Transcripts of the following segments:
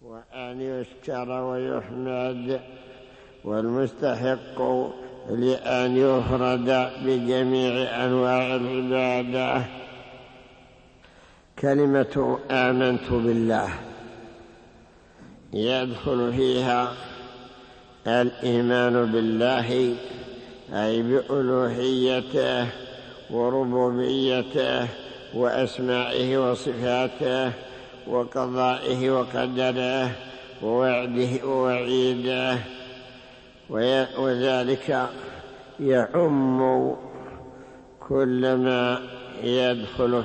وأن يشكر ويحمد، والمستحق لأن يفرد بجميع أنواع العبادة. كلمة آمنت بالله يدخل فيها الإيمان بالله، أي بألوهيته وربوبيته وأسمائه وصفاته وقضائه وقدره ووعده ووعيده، وذلك يعم كل ما يدخل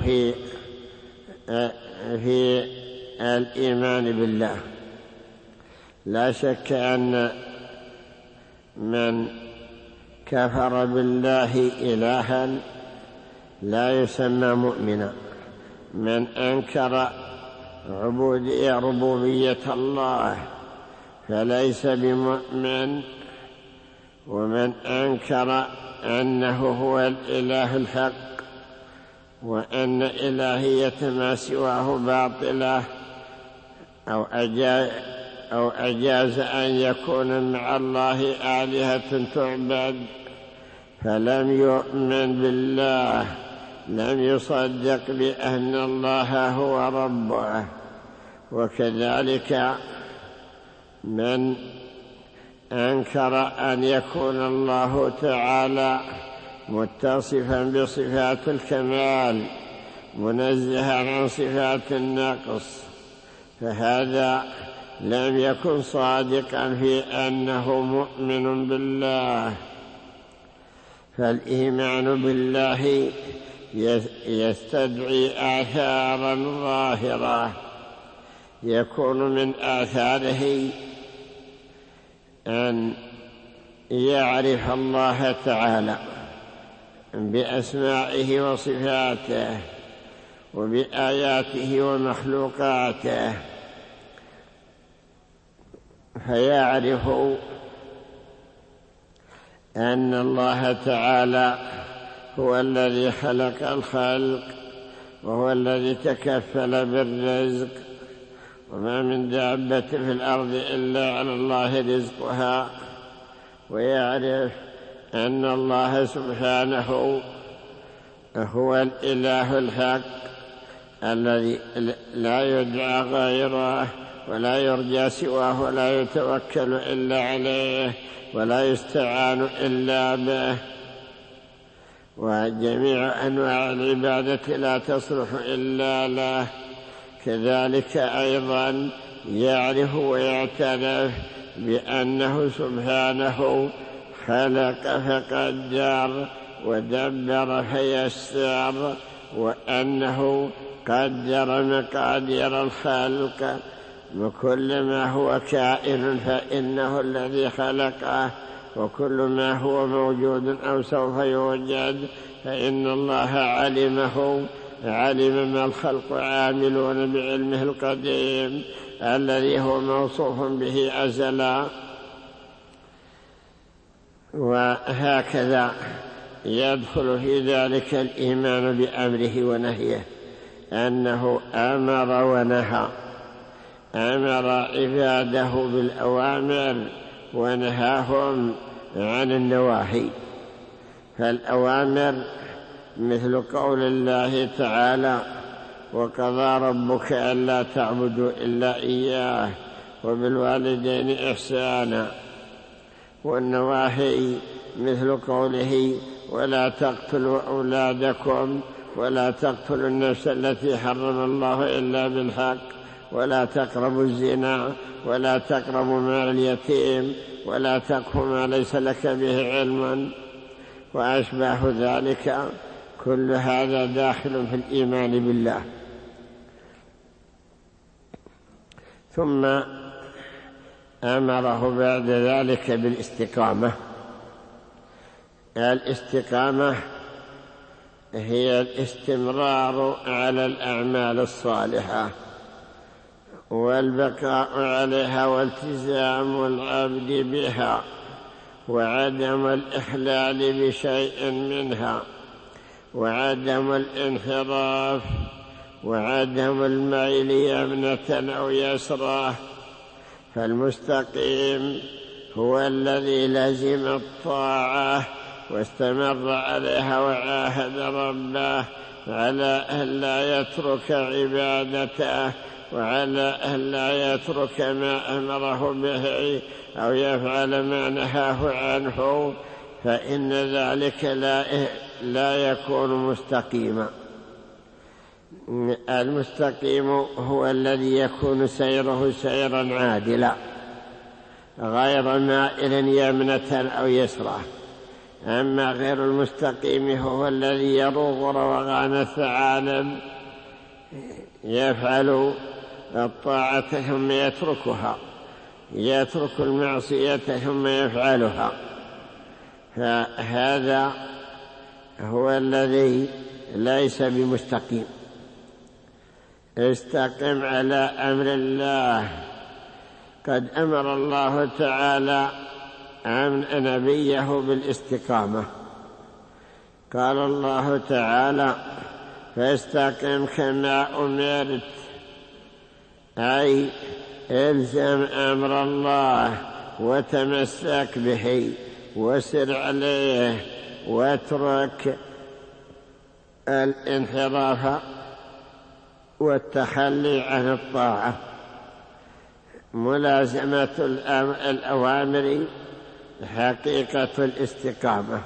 في الإيمان بالله. لا شك أن من كفر بالله إلها لا يسمى مؤمنا. من أنكر ربوبية الله فليس بمؤمن، ومن أنكر أنه هو الإله الحق وأن إلهية ما سواه باطلة أو أجاز أن يكون مع الله آلهة تعبد فلم يؤمن بالله، لم يصدق بأن الله هو ربه. وكذلك من أنكر أن يكون الله تعالى متصفا بصفات الكمال منزها عن صفات النقص، فهذا لم يكن صادقا في أنه مؤمن بالله. فالإيمان بالله يستدعي آثارا ظاهرة، يكون من آثاره أن يعرف الله تعالى بأسمائه وصفاته وبآياته ومخلوقاته، فيعرف أن الله تعالى هو الذي خلق الخلق وهو الذي تكفل بالرزق، وما من دابة في الأرض إلا على الله رزقها. ويعرف أن الله سبحانه هو الإله الحق الذي لا يدعى غيره ولا يرجى سواه ولا يتوكل إلا عليه ولا يستعان إلا به، وجميع أنواع العبادة لا تصلح إلا له. كذلك أيضا يعرف ويعترف بأنه سبحانه خلق فقدر ودبر فيسر، وأنه قدر مقادير الخلق، وكل ما هو كائن فإنه الذي خلقه، وكل ما هو موجود أو سوف يوجد فإن الله علمه، علم ما الخلق عاملون بعلمه القديم الذي هو موصوف به أزلا. وهكذا يدخل في ذلك الإيمان بأمره ونهيه، أنه أمر ونهى، أمر عباده بالأوامر ونهاهم عن النواهي. فالأوامر مثل قول الله تعالى: وقضى ربك ألا تعبدوا إلا إياه وبالوالدين إحسانا. والنواهي مثل قوله: ولا تقتلوا أولادكم ولا تقتلوا النفس التي حرم الله إلا بالحق ولا تقربوا الزنا ولا تقربوا مال اليتيم ولا تقف ما ليس لك به علم، وأشباه ذلك. كل هذا داخل في الإيمان بالله. ثم أمره بعد ذلك بالاستقامة. الاستقامة هي الاستمرار على الأعمال الصالحة والبقاء عليها والتزام العبد بها وعدم الإخلال بشيء منها وعدم الانحراف وعدم الميل يمنة أو يسرى فالمستقيم هو الذي لزم الطاعة واستمر عليها وعاهد ربه على أن لا يترك عبادته وعلى أن لا يترك ما أمره به أو يفعل ما نهاه عنه، فإن ذلك لا يكون مستقيما. المستقيم هو الذي يكون سيره سيرا عادلا غير مائل يمنة أو يسرى. أما غير المستقيم هو الذي يروغ روغان الثعالب، يفعل الطاعة ثم يتركها، يترك المعصية ثم يفعلها، فهذا هو الذي ليس بمستقيم. استقم على أمر الله. قد أمر الله تعالى عن نبيه بالاستقامة. قال الله تعالى: فاستقم كما أمرت، أي الزم أمر الله وتمسك به وسر عليه، واترك الانحراف والتخلي عن الطاعة. ملازمة الأوامر حقيقة الاستقامة.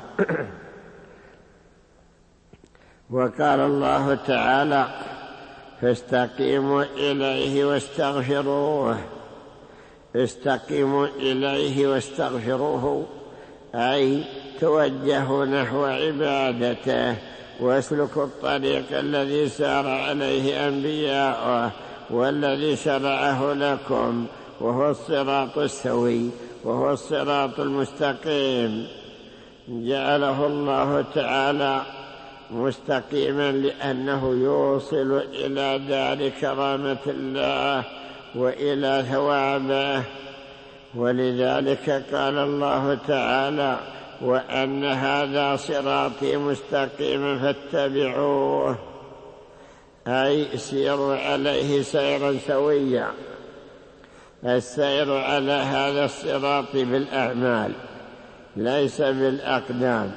وقال الله تعالى: فاستقيموا إليه واستغفروه. استقيموا إليه واستغفروه، أي توجهوا نحو عبادته واسلكوا الطريق الذي سار عليه أنبياؤه والذي شرعه لكم، وهو الصراط السوي، وهو الصراط المستقيم. جعله الله تعالى مستقيما لأنه يوصل إلى دار كرامة الله وإلى ثوابه. ولذلك قال الله تعالى: وأن هذا صراطي مستقيما فاتبعوه، أي سيروا عليه سيرا سويا. السير على هذا الصراط بالأعمال ليس بالأقدام،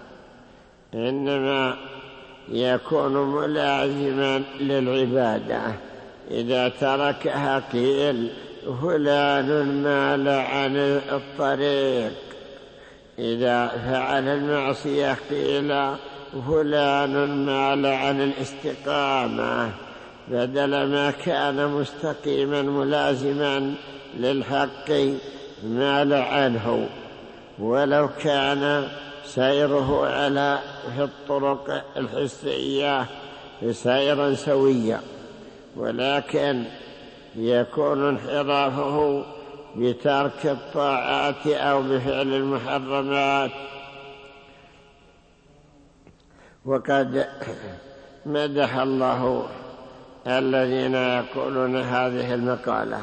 إنما يكون ملازما للعبادة. إذا تركها قيل فلان مال عن الطريق، إذا فعل المعصية قيل فلان مال عن الاستقامة، بدل ما كان مستقيما ملازما للحق مال عنه، ولو كان سيره على في الطرق الحسية سيرا سويا، ولكن يكون انحرافه بترك الطاعات أو بفعل المحرمات. وقد مدح الله الذين يقولون هذه المقالة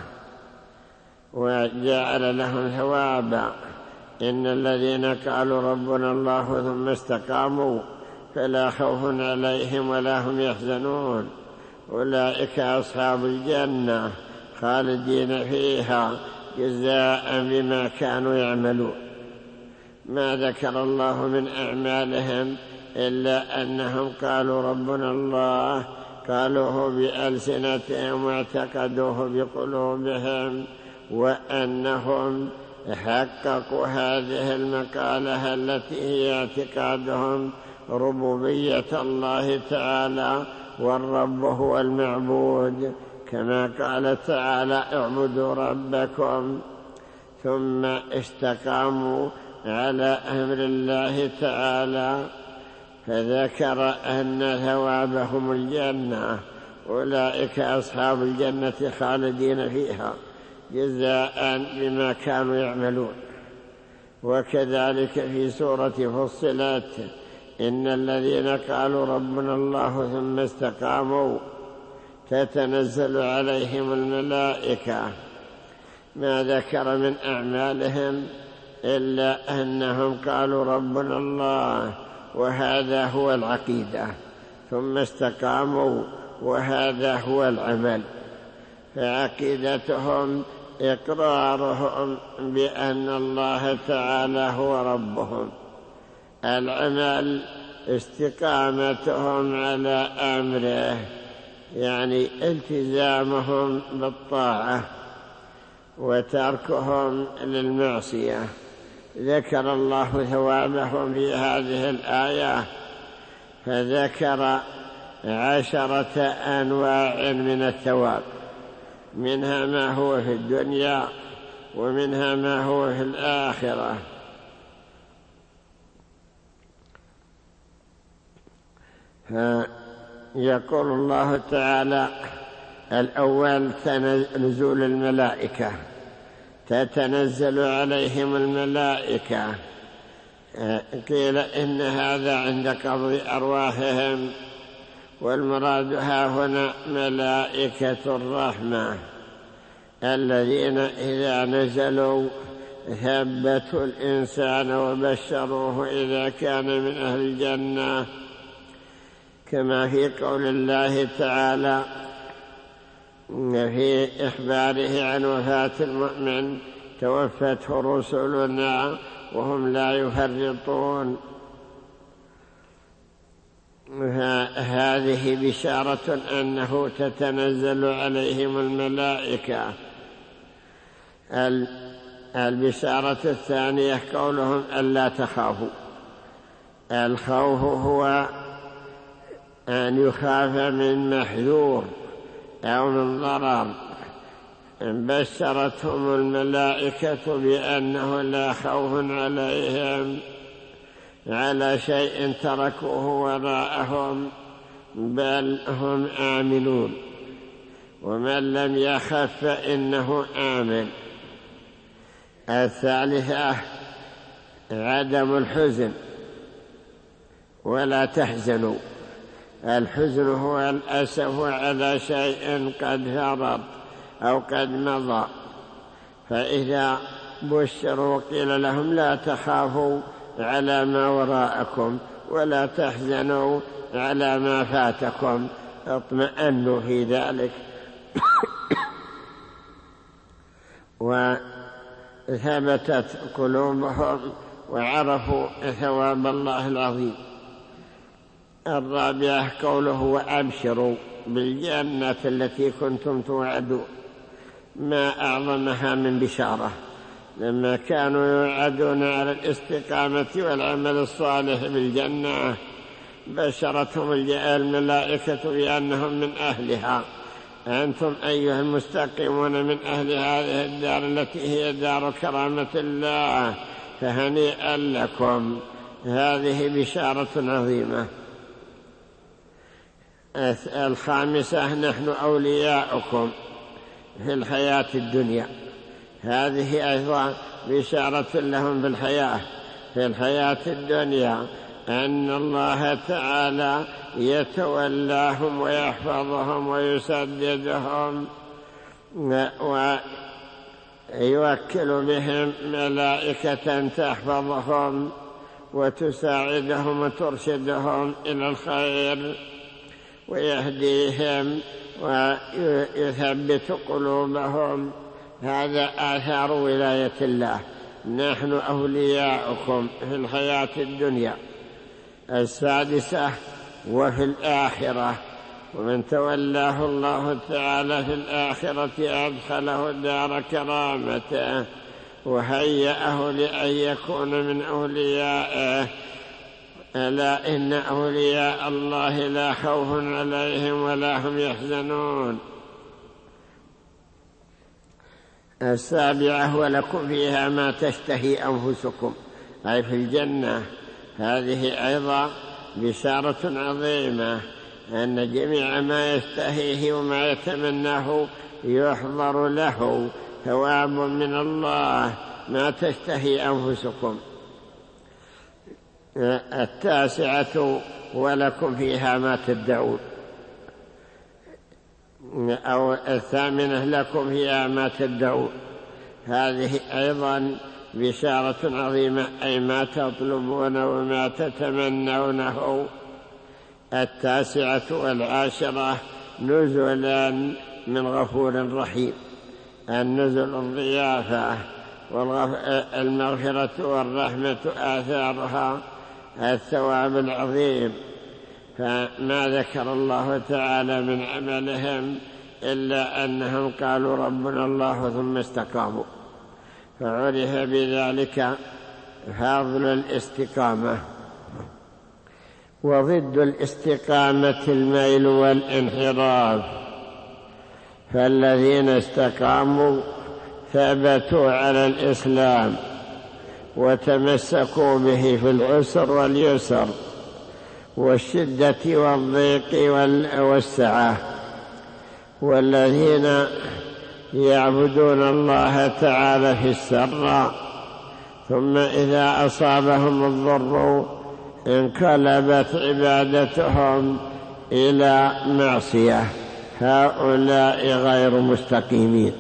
وجعل لهم ثوابا: إن الذين قالوا ربنا الله ثم استقاموا فلا خوف عليهم ولا هم يحزنون، أولئك أصحاب الجنة خالدين فيها جزاء بما كانوا يعملون. ما ذكر الله من أعمالهم إلا أنهم قالوا ربنا الله، قالوه بألسنتهم واعتقدوه بقلوبهم، وأنهم حققوا هذه المقالة التي هي اعتقادهم ربوبية الله تعالى، والرب هو المعبود، كما قال تعالى: اعبدوا ربكم. ثم استقاموا على أمر الله تعالى، فذكر أن ثوابهم الجنة، أولئك أصحاب الجنة خالدين فيها جزاء بما كانوا يعملون. وكذلك في سورة فصلت: إن الذين قالوا ربنا الله ثم استقاموا تتنزل عليهم الملائكة. ما ذكر من أعمالهم إلا أنهم قالوا ربنا الله، وهذا هو العقيدة، ثم استقاموا، وهذا هو العمل. فعقيدتهم إقرارهم بأن الله تعالى هو ربهم. العمل استقامتهم على أمره، يعني التزامهم بالطاعة وتركهم للمعصية. ذكر الله ثوابهم في هذه الآية، فذكر 10 أنواع من الثواب، منها ما هو في الدنيا ومنها ما هو في الآخرة. يقول الله تعالى: الأول نزول الملائكة، تتنزل عليهم الملائكة. قيل إن هذا عند قبض أرواحهم، والمراد ها هنا ملائكة الرحمة الذين إذا نزلوا ثبتوا الإنسان وبشروه إذا كان من أهل الجنة، كما في قول الله تعالى في إخباره عن وفاة المؤمن: توفته رسلنا وهم لا يفرطون. هذه بشارة أنه تتنزل عليهم الملائكة. البشارة الثانية قولهم ألا تخافوا. الخوف هو أن يخاف من محذور أو من ضرر. بشرتهم الملائكة بأنه لا خوف عليهم على شيء تركوه وراءهم، بل هم آمنون، ومن لم يخف فإنه آمن. الثالثة عدم الحزن، ولا تحزنوا. الحزن هو الأسف على شيء قد فرط أو قد مضى، فإذا بشروا قيل لهم: لا تخافوا على ما وراءكم ولا تحزنوا على ما فاتكم، اطمئنوا في ذلك. وثبتت قلوبهم وعرفوا ثواب الله العظيم. الرابعة قوله: وأبشروا بالجنة التي كنتم توعدون. ما أعظمها من بشارة، لما كانوا يوعدون على الاستقامة والعمل الصالح بالجنة بشرتهم الملائكة بأنهم من أهلها. أنتم أيها المستقيمون من أهل هذه الدار التي هي دار كرامة الله، فهنيئا لكم. هذه بشارة عظيمة. الخامسة: نحن أولياؤكم في الحياة الدنيا. هذه أيضا بشارة لهم في الحياة الدنيا، أن الله تعالى يتولاهم ويحفظهم ويسددهم ويوكل بهم ملائكة تحفظهم وتساعدهم وترشدهم إلى الخير ويهديهم ويثبت قلوبهم. هذا آثار ولاية الله. نحن أولياؤكم في الحياة الدنيا. السادسة: وفي الآخرة. ومن تولاه الله تعالى في الآخرة أدخله دار كرامته وهيأه لأن يكون من أوليائه. ألا إن أولياء الله لا خوف عليهم ولا هم يحزنون. السابعة: ولكم فيها ما تشتهي أنفسكم، أي في الجنة. هذه أيضا بشارة عظيمة، أن جميع ما يشتهيه وما يتمناه يحضر له ثواب من الله، ما تشتهي أنفسكم. التاسعة: ولكم فيها ما تدعون، أو الثامنة: لكم فيها ما تدعون. هذه أيضا بشارة عظيمة، أي ما تطلبون وما تتمنونه. التاسعة والعاشرة: نزلا من غفور رحيم. النزل الضيافة والمغفرة والرحمة آثارها الثواب العظيم. فما ذكر الله تعالى من عملهم إلا أنهم قالوا ربنا الله ثم استقاموا، فعرف بذلك فضل الاستقامة. وضد الاستقامة الميل والانحراف، فالذين استقاموا ثبتوا على الإسلام وتمسكوا به في العسر واليسر والشدة والضيق والسعة. والذين يعبدون الله تعالى في السراء ثم إذا أصابهم الضر انقلبت عبادتهم إلى معصية، هؤلاء غير مستقيمين.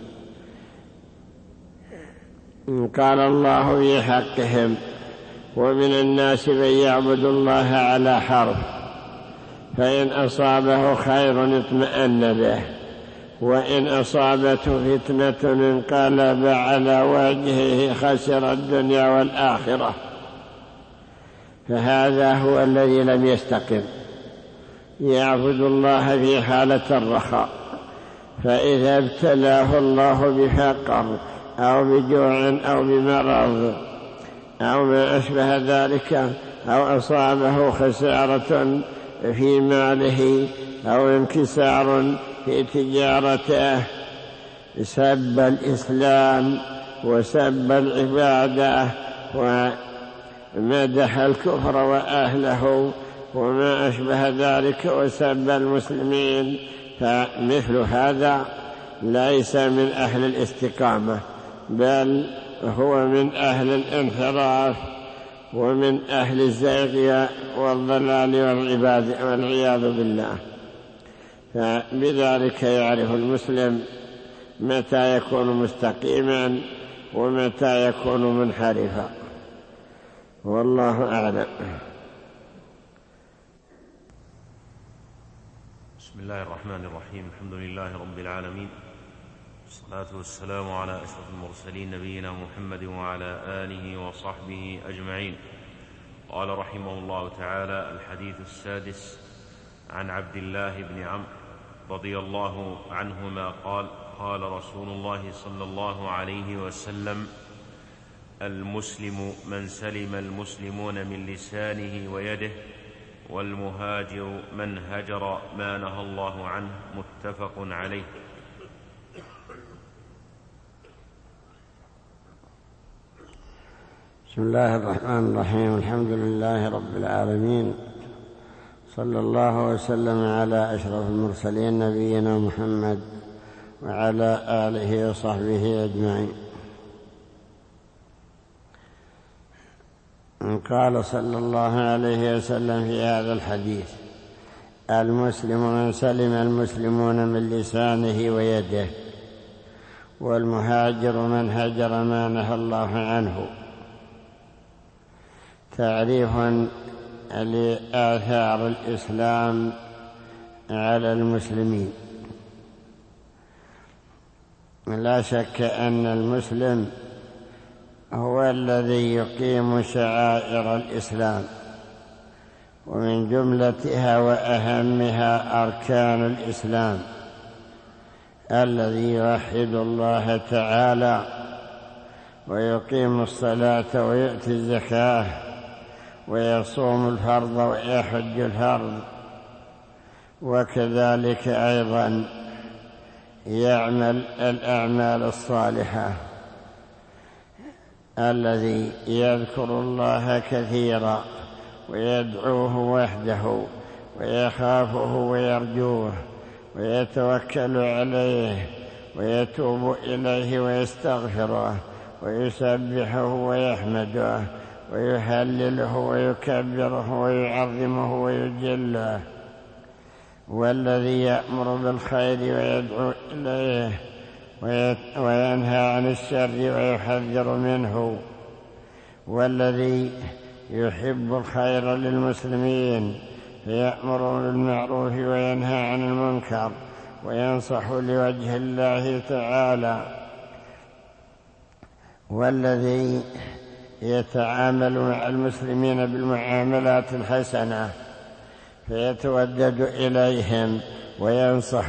قال الله في حقهم: ومن الناس من يعبد الله على حرف، فإن أصابه خير اطمأن به، وإن أصابته فتنة انقلب على وجهه خسر الدنيا والآخرة. فهذا هو الذي لم يستقم، يعبد الله في حالة الرخاء، فإذا ابتلاه الله بفقر أو بجوع أو بمرض أو ما أشبه ذلك، أو أصابه خسارة في ماله أو انكسار في تجارته، سب الإسلام وسب العبادة ومدح الكفر وأهله وما أشبه ذلك وسب المسلمين، فمثل هذا ليس من أهل الاستقامة، بل هو من أهل الانحراف ومن أهل الزيغ والضلال والعياذ بالله. فبذلك يعرف المسلم متى يكون مستقيما ومتى يكون منحرفا، والله أعلم. بسم الله الرحمن الرحيم. الحمد لله رب العالمين، والصلاة والسلام على أشرف المرسلين نبينا محمد وعلى آله وصحبه أجمعين. قال رحمه الله تعالى: الحديث السادس عن عبد الله بن عمرو رضي الله عنهما قال: قال رسول الله صلى الله عليه وسلم: المسلم من سلم المسلمون من لسانه ويده، والمهاجر من هجر ما نهى الله عنه. متفق عليه. بسم الله الرحمن الرحيم. الحمد لله رب العالمين، صلى الله وسلم على أشرف المرسلين نبينا محمد وعلى آله وصحبه أجمعين. قال صلى الله عليه وسلم في هذا الحديث: المسلم من سلم المسلمون من لسانه ويده، والمهاجر من هجر ما نهى الله عنه. تعريف لآثار الإسلام على المسلمين. لا شك أن المسلم هو الذي يقيم شعائر الإسلام، ومن جملتها وأهمها أركان الإسلام، الذي يوحد الله تعالى ويقيم الصلاة ويؤتي الزكاة ويصوم الفرض ويحج الفرض، وكذلك أيضا يعمل الأعمال الصالحة، الذي يذكر الله كثيرا ويدعوه وحده ويخافه ويرجوه ويتوكل عليه ويتوب إليه ويستغفره ويسبحه ويحمده ويهلله ويكبره ويعظمه ويجله، والذي يأمر بالخير ويدعو إليه وينهى عن الشر ويحذر منه، والذي يحب الخير للمسلمين فيأمر بالمعروف وينهى عن المنكر وينصح لوجه الله تعالى. والذي يتعامل مع المسلمين بالمعاملات الحسنة فيتودد إليهم وينصح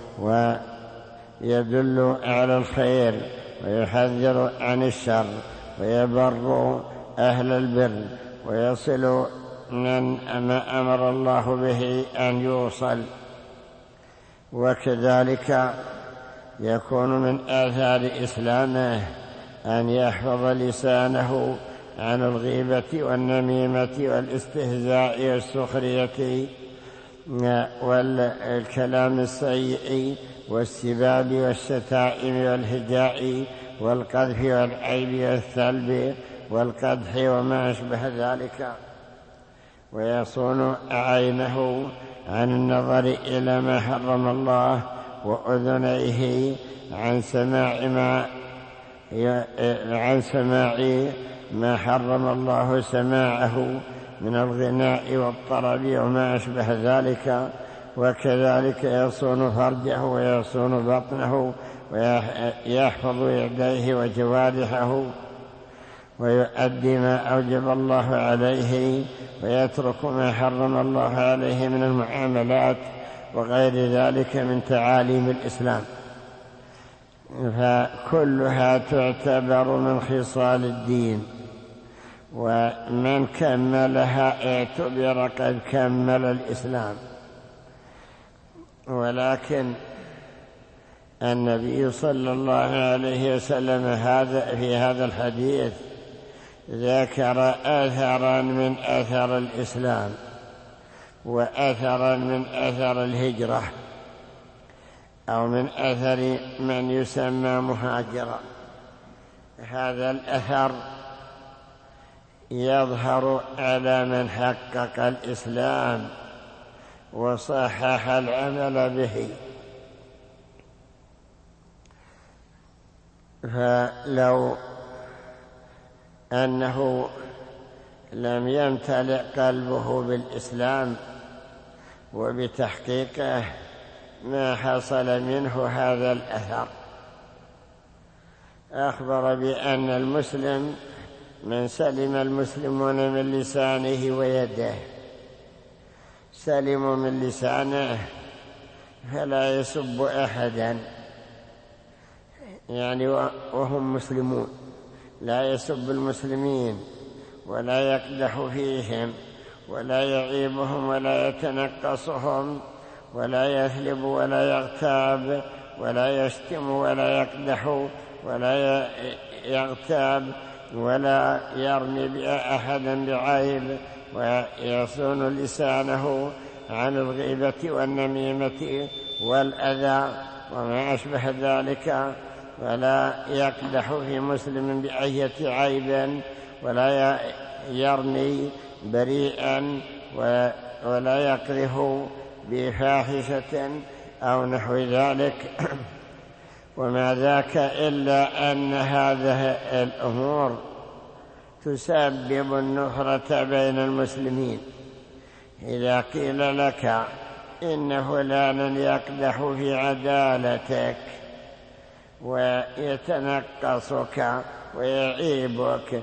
ويدل على الخير ويحذر عن الشر ويبر أهل البر ويصل ما أمر الله به أن يوصل. وكذلك يكون من آثار إسلامه أن يحفظ لسانه عن الغيبة والنميمة والاستهزاء والسخرية والكلام السيء والسباب والشتائم والهجاء والقذف والعيب والثلب والقدح وما أشبه ذلك، ويصون عينه عن النظر إلى ما حرم الله وأذنيه عن سماع ما حرم الله سماعه من الغناء والطرب وما أشبه ذلك. وكذلك يصون فرجه ويصون بطنه ويحفظ يديه وجوارحه ويؤدي ما أوجب الله عليه ويترك ما حرم الله عليه من المعاملات وغير ذلك من تعاليم الإسلام، فكلها تعتبر من خصال الدين، ومن كملها اعتبر قد كمل الإسلام. ولكن النبي صلى الله عليه وسلم في هذا الحديث ذكر أثرا من أثر الإسلام وأثرا من أثر الهجرة أو من أثر من يسمى مهاجرا. هذا الأثر يظهر على من حقق الإسلام وصحح العمل به. فلو أنه لم يمتلئ قلبه بالإسلام وبتحقيقه ما حصل منه هذا الأثر. أخبر بأن المسلم من سلم المسلمون من لسانه ويده، سلموا من لسانه فلا يسب أحدا، يعني وهم مسلمون لا يسب المسلمين ولا يقدح فيهم ولا يعيبهم ولا يتنقصهم ولا يثلب ولا يغتاب ولا يشتم ولا يقدح ولا يغتاب ولا يرمي أحدا بعيب، ويصون لسانه عن الغيبة والنميمة والأذى وما أشبه ذلك، ولا يقدح في مسلم بأية عيب ولا يرمي بريئا ولا يقذف بفاحشة أو نحو ذلك. وما ذاك إلا أن هذه الأمور تسبب النفرة بين المسلمين. إذا قيل لك إن فلانا يقدح في عدالتك ويتنقصك ويعيبك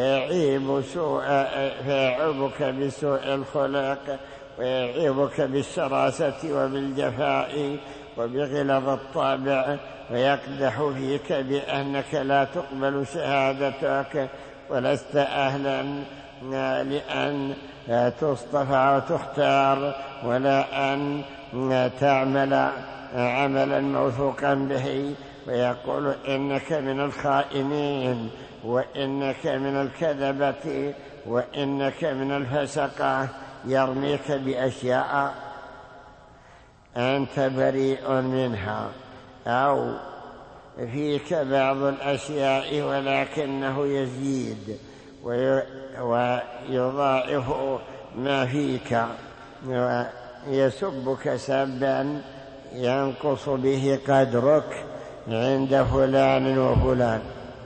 فيعيبك بسوء الخلق ويعيبك بالشراسة وبالجفاء وبغلظ الطابع ويقدح فيك بأنك لا تقبل شهادتك ولست أهلا لأن تصطفى وتختار ولا أن تعمل عملا موثوقا به، ويقول إنك من الخائنين وإنك من الكذبة وإنك من الفسقة، يرميك بأشياء أنت بريء منها أو فيك بعض الأشياء ولكنه يزيد ويضاعف ما فيك، ويسبك سبا ينقص به قدرك عند فلان وفلان.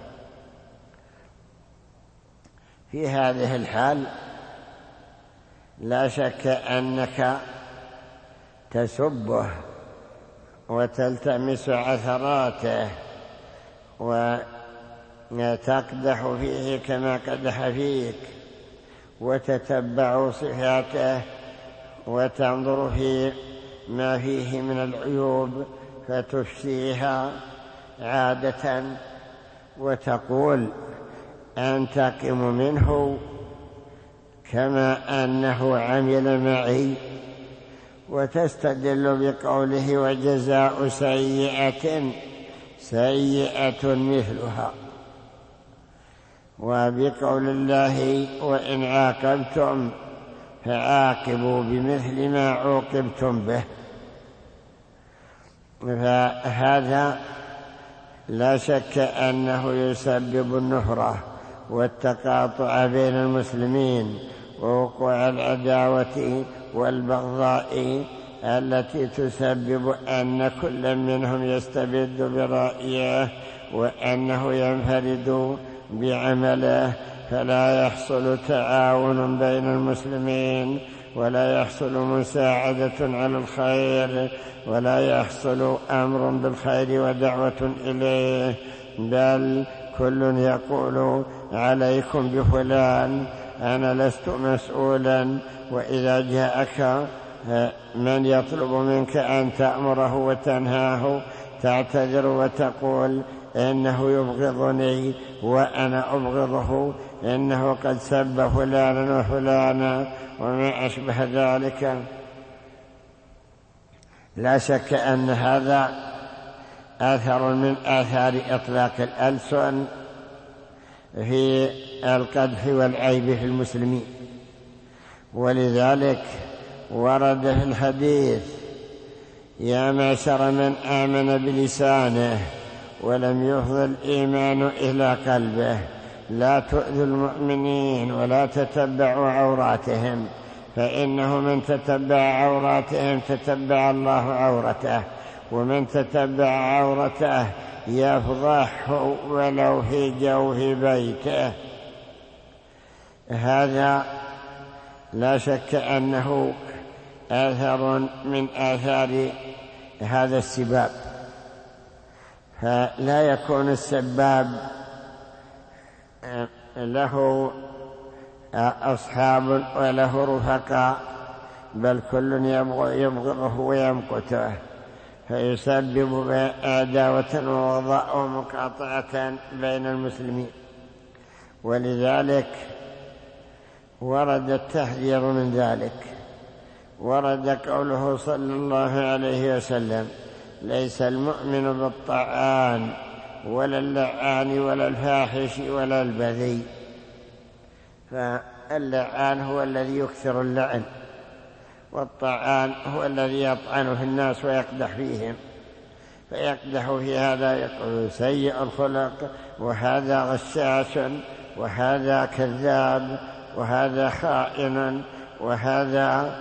في هذه الحال لا شك أنك تسبه وتلتمس عثراته وتقدح فيه كما قدح فيك، وتتبع صفاته وتنظر في ما فيه من العيوب فتفسيها عادة، وتقول أنتقم منه كما أنه عمل معي، وتستدل بقوله وجزاء سيئة سيئة مثلها، وبقول الله وإن عاقبتم فعاقبوا بمثل ما عوقبتم به. فهذا لا شك أنه يسبب النفرة والتقاطع بين المسلمين ووقوع العداوة والبغضاء التي تسبب أن كل منهم يستبد برأيه وأنه ينفرد بعمله، فلا يحصل تعاون بين المسلمين، ولا يحصل مساعدة على الخير، ولا يحصل أمر بالخير ودعوة إليه، بل كل يقول عليكم بفلان، أنا لست مسؤولا. وإذا جاءك من يطلب منك أن تأمره وتنهاه تعتذر وتقول إنه يبغضني وأنا أبغضه، إنه قد سب فلانا وفلانا وما أشبه ذلك. لا شك أن هذا آثر من آثار إطلاق الألسن في القدح والعيب في المسلمين. ولذلك ورد في الحديث يا معشر من آمن بلسانه ولم يفض الإيمان إلى قلبه لا تؤذوا المؤمنين ولا تتبعوا عوراتهم، فإنه من تتبع عوراتهم تتبع الله عورته، ومن تتبع عورته يفضحه ولو في جوف بيته. هذا لا شك أنه آثر من آثار هذا السباب، فلا يكون السباب له أصحاب وله رفقاء، بل كل يبغضه ويمقته، فيسبب عداوة ووضاء ومقاطعة بين المسلمين. ولذلك ورد التحذير من ذلك، ورد قوله صلى الله عليه وسلم ليس المؤمن بالطعان ولا اللعان ولا الفاحش ولا البذيء. فاللعان هو الذي يكثر اللعن، والطعان هو الذي يطعن في الناس ويقدح فيهم، فيقدح في هذا يقول سيء الخلق، وهذا غشاش، وهذا كذاب، وهذا خائن، وهذا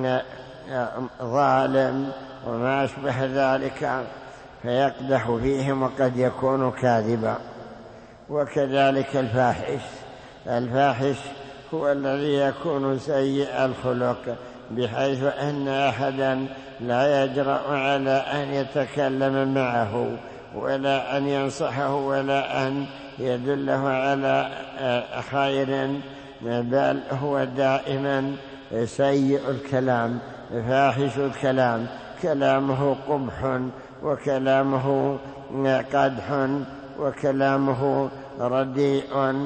ظالم، وما أشبه ذلك، فيقدح فيهم وقد يكون كاذبا. وكذلك الفاحش هو الذي يكون سيء الخلق، بحيث أن أحدا لا يجرأ على أن يتكلم معه ولا أن ينصحه ولا أن يدله على خير، بل هو دائما سيء الكلام فاحش الكلام، كلامه قبح وكلامه قدح وكلامه رديء.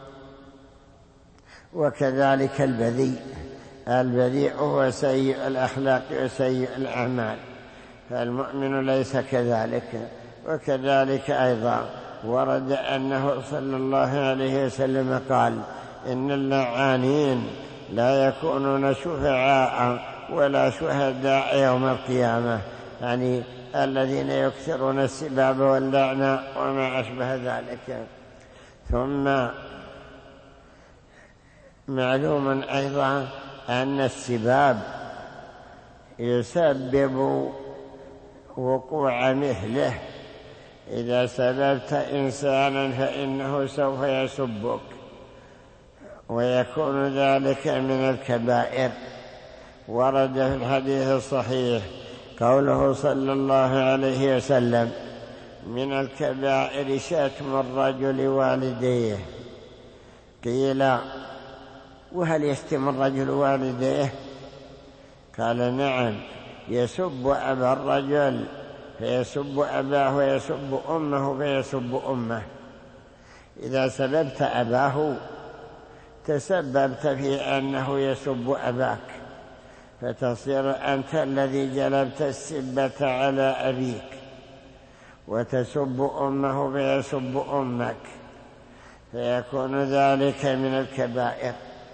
وكذلك البذيء هو سيء الأخلاق وسيء الأعمال، فالمؤمن ليس كذلك. وكذلك أيضا ورد أنه صلى الله عليه وسلم قال إن اللعانين لا يكونون شفعاء ولا شهداء يوم القيامة، يعني الذين يكثرون السباب واللعنة وما أشبه ذلك. ثم معلوم أيضا أن السباب يسبب وقوع مثله، إذا سببت إنسانا فإنه سوف يسبك، ويكون ذلك من الكبائر. ورد في الحديث الصحيح قوله صلى الله عليه وسلم: من الكبائر شتم الرجل والديه. قيل: وهل يشتم الرجل والديه؟ قال: نعم، يسب أبا الرجل فيسب أباه، ويسب أمه فيسب أمه. إذا سببت أباه تسببت في أنه يسب أباك، فتصير أنت الذي جلبت السبة على أبيك، وتسب أمه فيسب أمك، فيكون ذلك من الكبائر.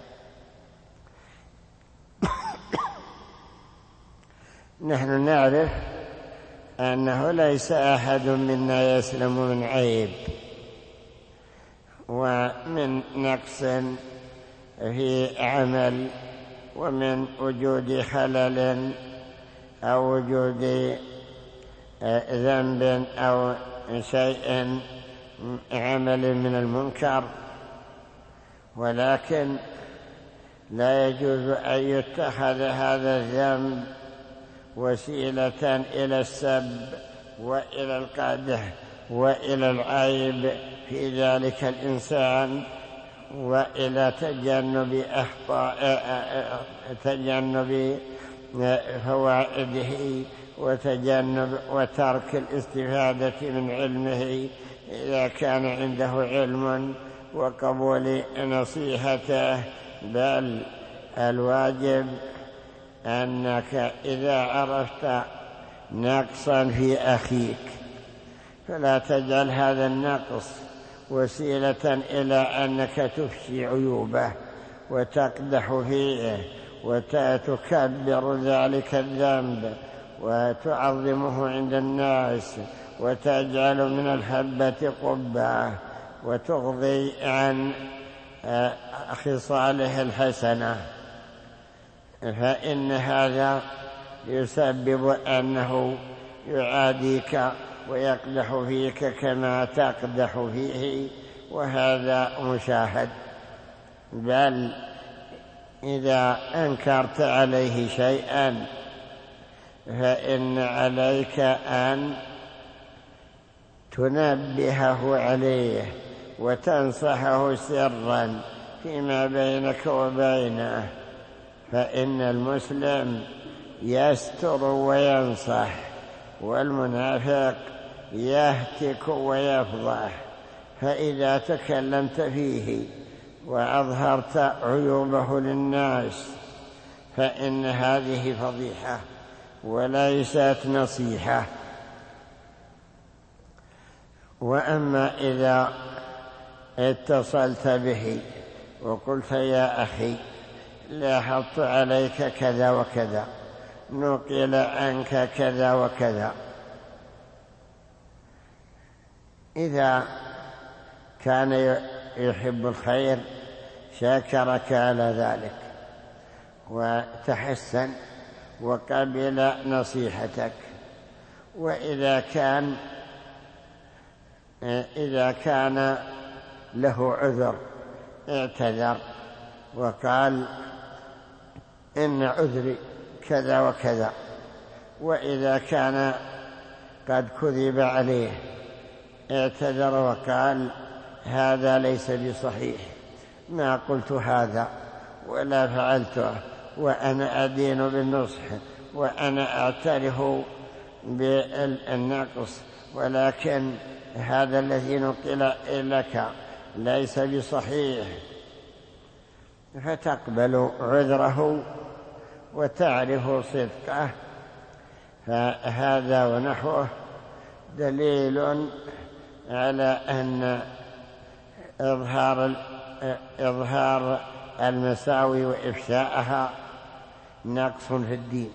نحن نعرف أنه ليس أحد منا يسلم من عيب ومن نقص في عمل، ومن وجود خلل أو وجود ذنب أو شيء عمل من المنكر، ولكن لا يجوز أن يتخذ هذا الذنب وسيلة إلى السب وإلى القدح وإلى العيب في ذلك الإنسان، وإلى تجنب فوائده وترك الاستفادة من علمه إذا كان عنده علم، وقبول نصيحته. بل الواجب أنك إذا عرفت نقصا في أخيك فلا تجعل هذا النقص وسيلة إلى أنك تفشي عيوبه وتقدح فيه وتكبر ذلك الذنب وتعظمه عند الناس، وتجعل من الحبة قبة، وتغضي عن خصاله الحسنة، فإن هذا يسبب أنه يعاديك ويقدح فيك كما تقدح فيه، وهذا مشاهد. بل إذا أنكرت عليه شيئا فإن عليك أن تنبهه عليه وتنصحه سرا فيما بينك وبينه، فإن المسلم يستر وينصح، والمنافق يهتك ويفضح. فإذا تكلمت فيه وأظهرت عيوبه للناس فإن هذه فضيحة وليست نصيحة. وأما إذا اتصلت به وقلت: يا أخي، لاحظت عليك كذا وكذا، نقل عنك كذا وكذا، إذا كان يحب الخير شكرك على ذلك وتحسن وقبل نصيحتك. وإذا كان له عذر اعتذر وقال: إن عذري كذا وكذا. وإذا كان قد كذب عليه اعتذر وقال: هذا ليس بصحيح، ما قلت هذا ولا فعلته، وأنا أدين بالنصح، وأنا أعترف بالنقص، ولكن هذا الذي نقل لك ليس بصحيح، فتقبل عذره وتعرف صدقه. فهذا ونحوه دليل على أن إظهار المساوي وإفشاءها نقص في الدين.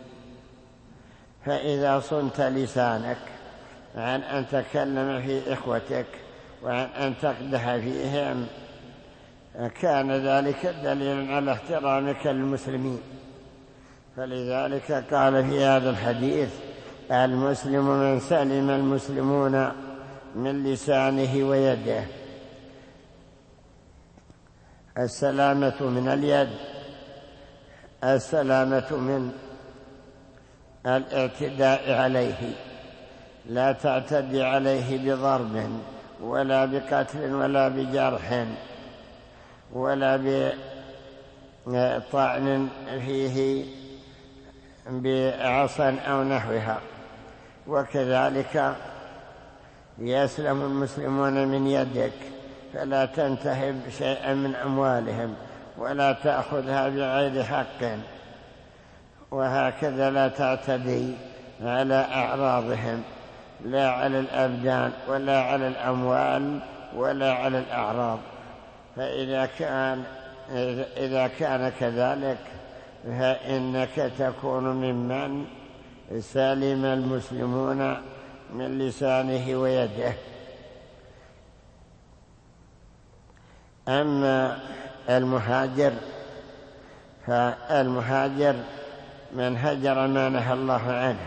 فإذا صنت لسانك عن أن تكلم في إخوتك وعن أن تقدح فيهم كان ذلك دليلا على احترامك للمسلمين. فلذلك قال في هذا الحديث: المسلم من سلم المسلمون من لسانه ويده. السلامة من اليد، السلامة من الاعتداء عليه، لا تعتدي عليه بضرب ولا بقتل ولا بجرح ولا بطعن فيه بعصا أو نحوها. وكذلك يسلم المسلمون من يدك، فلا تنتهب شيئا من أموالهم ولا تأخذها بغير حق، وهكذا لا تعتدي على أعراضهم، لا على الأبدان ولا على الأموال ولا على الأعراض. فإذا كان كذلك فإنك تكون ممن سلم المسلمون من لسانه ويده. أما المهاجر فالمهاجر من هجر ما نهى الله عنه.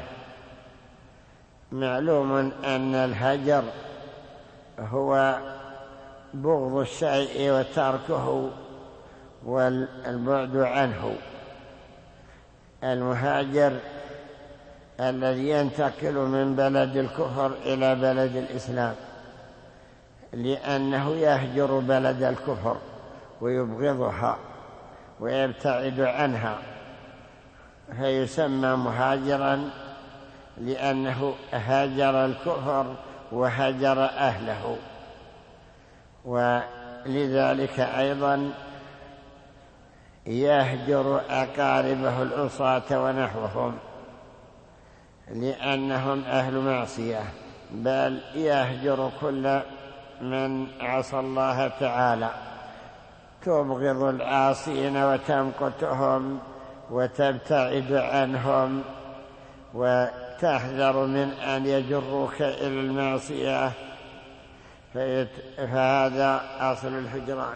معلوم أن الهجر هو بغض الشيء وتركه والبعد عنه. المهاجر الذي ينتقل من بلد الكفر إلى بلد الإسلام لأنه يهجر بلد الكفر ويبغضها ويبتعد عنها، فيسمى مهاجرا لأنه هاجر الكفر وهجر أهله. ولذلك أيضا يهجر أقاربه العصاة ونحوهم لأنهم أهل معصية، بل يهجر كل من عصى الله تعالى. تبغض العاصين وتمقتهم وتبتعد عنهم وتحذر من أن يجروك إلى المعصية، فهذا أصل الهجران.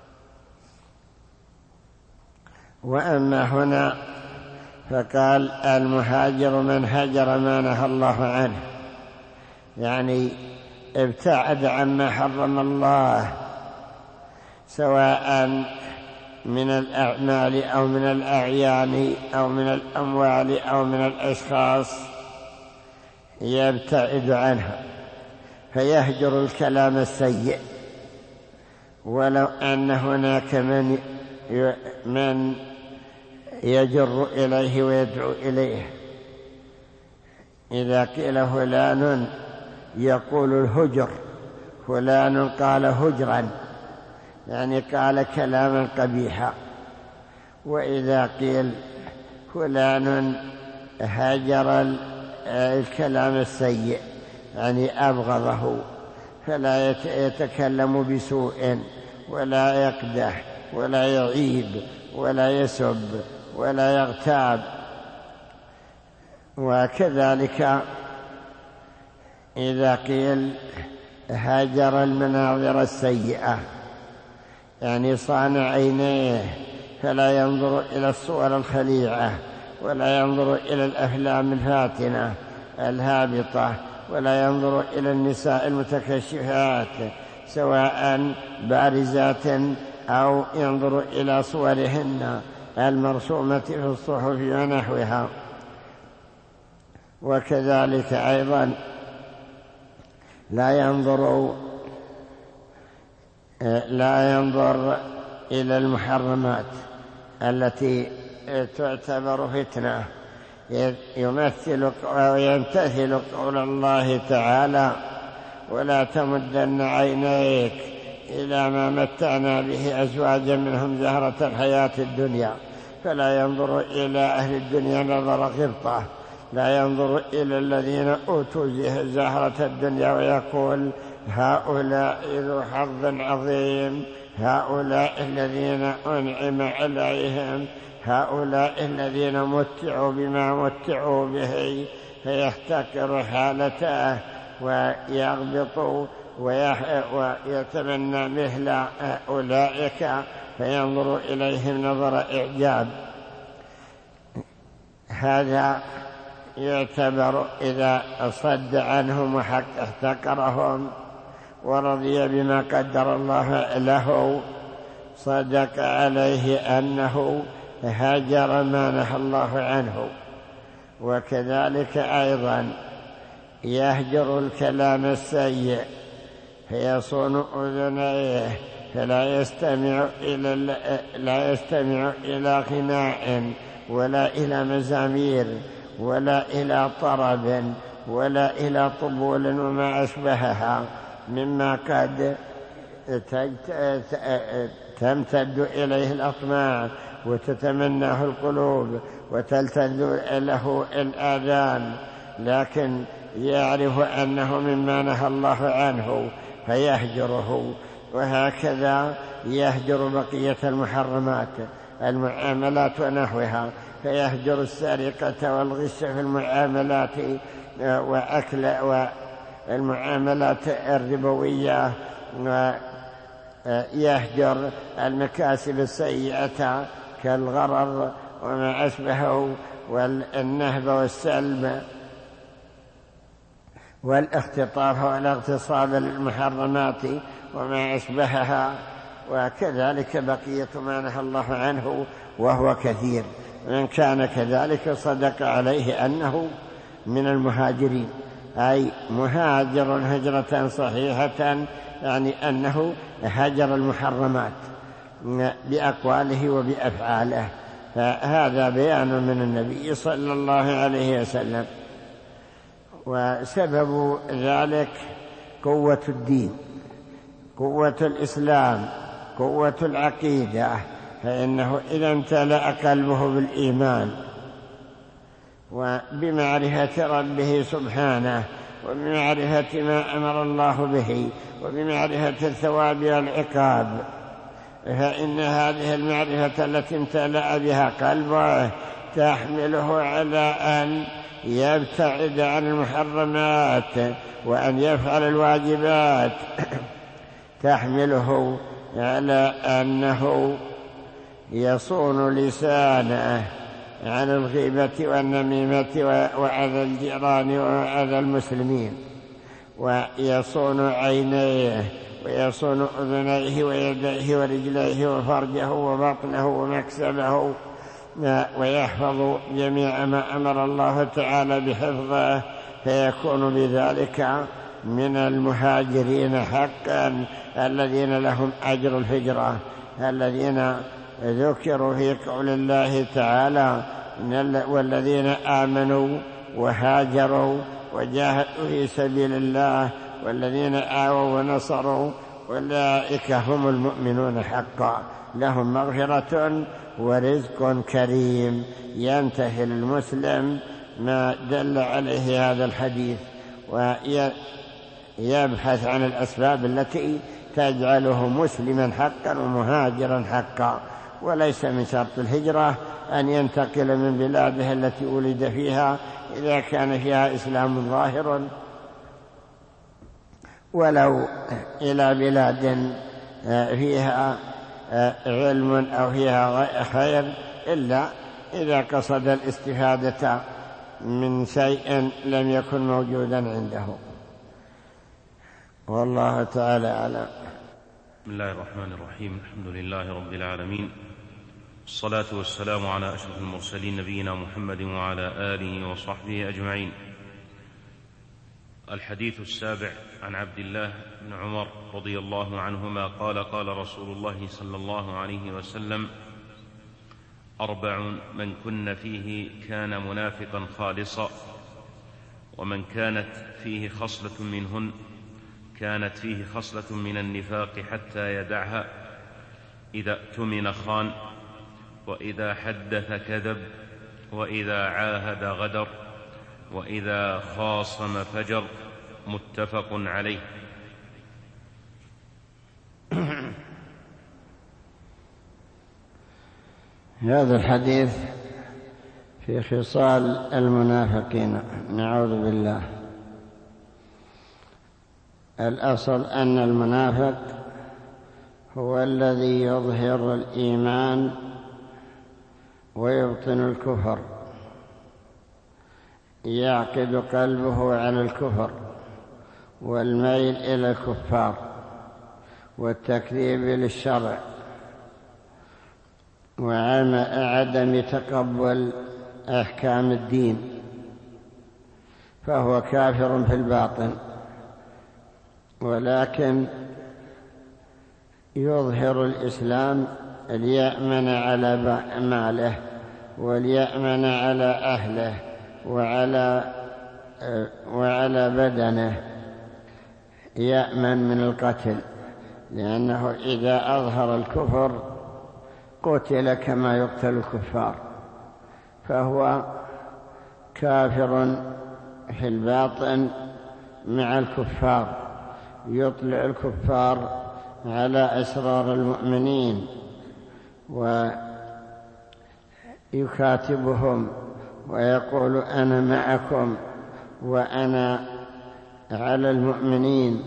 وأما هنا فقال المهاجر من هجر ما نهى الله عنه، يعني ابتعد عما حرم الله، سواء من الأعمال أو من الأعيان أو من الأموال أو من الأشخاص، يبتعد عنها، فيهجر الكلام السيء. ولو أن هناك من يجر إليه ويدعو إليه، إذا قيل فلان يقول الهجر، فلان قال هجرا، يعني قال كلاما قبيحا. وإذا قيل فلان هجر الكلام السيء، يعني أبغضه، فلا يتكلم بسوء ولا يقدح ولا يعيب ولا يسب ولا يغتاب. وكذلك إذا قيل هاجر المناظر السيئة، يعني صان عينيه، فلا ينظر إلى الصور الخليعة ولا ينظر إلى الأفلام الفاتنة الهابطة ولا ينظر إلى النساء المتكشفات سواء بارزات أو ينظر إلى صورهن المرسومة في الصحف ونحوها. وكذلك أيضا لا ينظر إلى المحرمات التي تعتبر فتنة، يمثل ويمتثل قول الله تعالى: ولا تمدن عينيك إلى ما متعنا به أزواجا منهم زهرة الحياة الدنيا. فلا ينظر إلى أهل الدنيا نظر غبطة، لا ينظر إلى الذين أوتوا زهرة الدنيا ويقول: هؤلاء ذو حظ عظيم، هؤلاء الذين أنعم عليهم، هؤلاء الذين متعوا بما متعوا به، فيحتقر حالته ويغبط ويتمنى مثل أولئك، فينظر إليهم نظر إعجاب. هذا يعتبر إذا صد عنهم واحتقرهم ورضي بما قدر الله له، صدق عليه أنه هاجر ما نهى الله عنه. وكذلك أيضا يهجر الكلام السيء فيصون أذنيه فلا يستمع إلى غناء ولا إلى مزامير ولا إلى طرب ولا إلى طبول وما أشبهها مما قد تمتد إليه الأطماع وتتمناه القلوب وتلتذ له الآذان، لكن يعرف أنه مما نهى الله عنه فيهجره. وهكذا يهجر بقية المحرمات المعاملات ونحوها، فيهجر السرقة والغش في المعاملات وأكل والمعاملات الربوية، ويهجر المكاسب السيئة كالغرر وما أشبهه والنهب والسلب والاختطاف والاغتصاب للمحرمات وما أشبهها، وكذلك بقية ما نهى الله عنه وهو كثير. من كان كذلك صدق عليه أنه من المهاجرين، أي مهاجر هجرة صحيحة، يعني أنه هجر المحرمات بأقواله وبأفعاله. فهذا بيان من النبي صلى الله عليه وسلم. وسبب ذلك قوة الدين، قوة الإسلام، قوة العقيدة، فإنه إذا امتلأ قلبه بالإيمان وبمعرفة ربه سبحانه وبمعرفة ما أمر الله به وبمعرفة الثواب والعقاب، فإن هذه المعرفة التي امتلأ بها قلبه تحمله على أن يبتعد عن المحرمات وأن يفعل الواجبات، تحمله على أنه يصون لسانه عن الغيبة والنميمة وأذى الجيران وأذى المسلمين، ويصون عينيه ويصون أذنيه ويديه ورجليه وفرجه وبطنه ومكسبه، ويحفظ جميع ما أمر الله تعالى بحفظه، فيكون بذلك من المهاجرين حقا الذين لهم أجر الهجرة، الذين ذكروا في قول الله تعالى والذين آمنوا وهاجروا وجاهدوا في سبيل الله والذين آووا ونصروا أولئك هم المؤمنون حقا، لهم مغفرة ورزق كريم. ينتهي المسلم ما دل عليه هذا الحديث ويبحث عن الأسباب التي تجعله مسلما حقا ومهاجرا حقا. وليس من شرط الهجرة أن ينتقل من بلاده التي ولد فيها إذا كان فيها إسلام ظاهر ولو إلى بلاد فيها علم أو فيها خير، إلا إذا قصد الاستفادة من شيء لم يكن موجودا عنده. والله تعالى أعلم. بسم الله الرحمن الرحيم. الحمد لله رب العالمين، الصلاة والسلام على أشرف المرسلين نبينا محمد وعلى آله وصحبه أجمعين. الحديث السابع عن عبد الله بن عمر رضي الله عنهما قال قال رسول الله صلى الله عليه وسلم: 4 من كن فيه كان منافقا خالصا، ومن كانت فيه خصلة منهن كانت فيه خصلة من النفاق حتى يدعها: إذا اؤتمن خان، وإذا حدث كذب، وإذا عاهد غدر، وإذا خاصم فجر. متفق عليه. هذا الحديث في خصال المنافقين، نعوذ بالله. الأصل أن المنافق هو الذي يظهر الإيمان ويبطن الكفر، يعقد قلبه على الكفر والميل إلى الكفار والتكذيب للشرع وعدم تقبل أحكام الدين فهو كافر في الباطن، ولكن يظهر الإسلام ليأمن على ماله وليأمن على أهله وعلى بدنه، يأمن من القتل، لأنه إذا أظهر الكفر قتل كما يقتل الكفار، فهو كافر في الباطن مع الكفار، يطلع الكفار على أسرار المؤمنين ويكاتبهم ويقول أنا معكم وأنا على المؤمنين.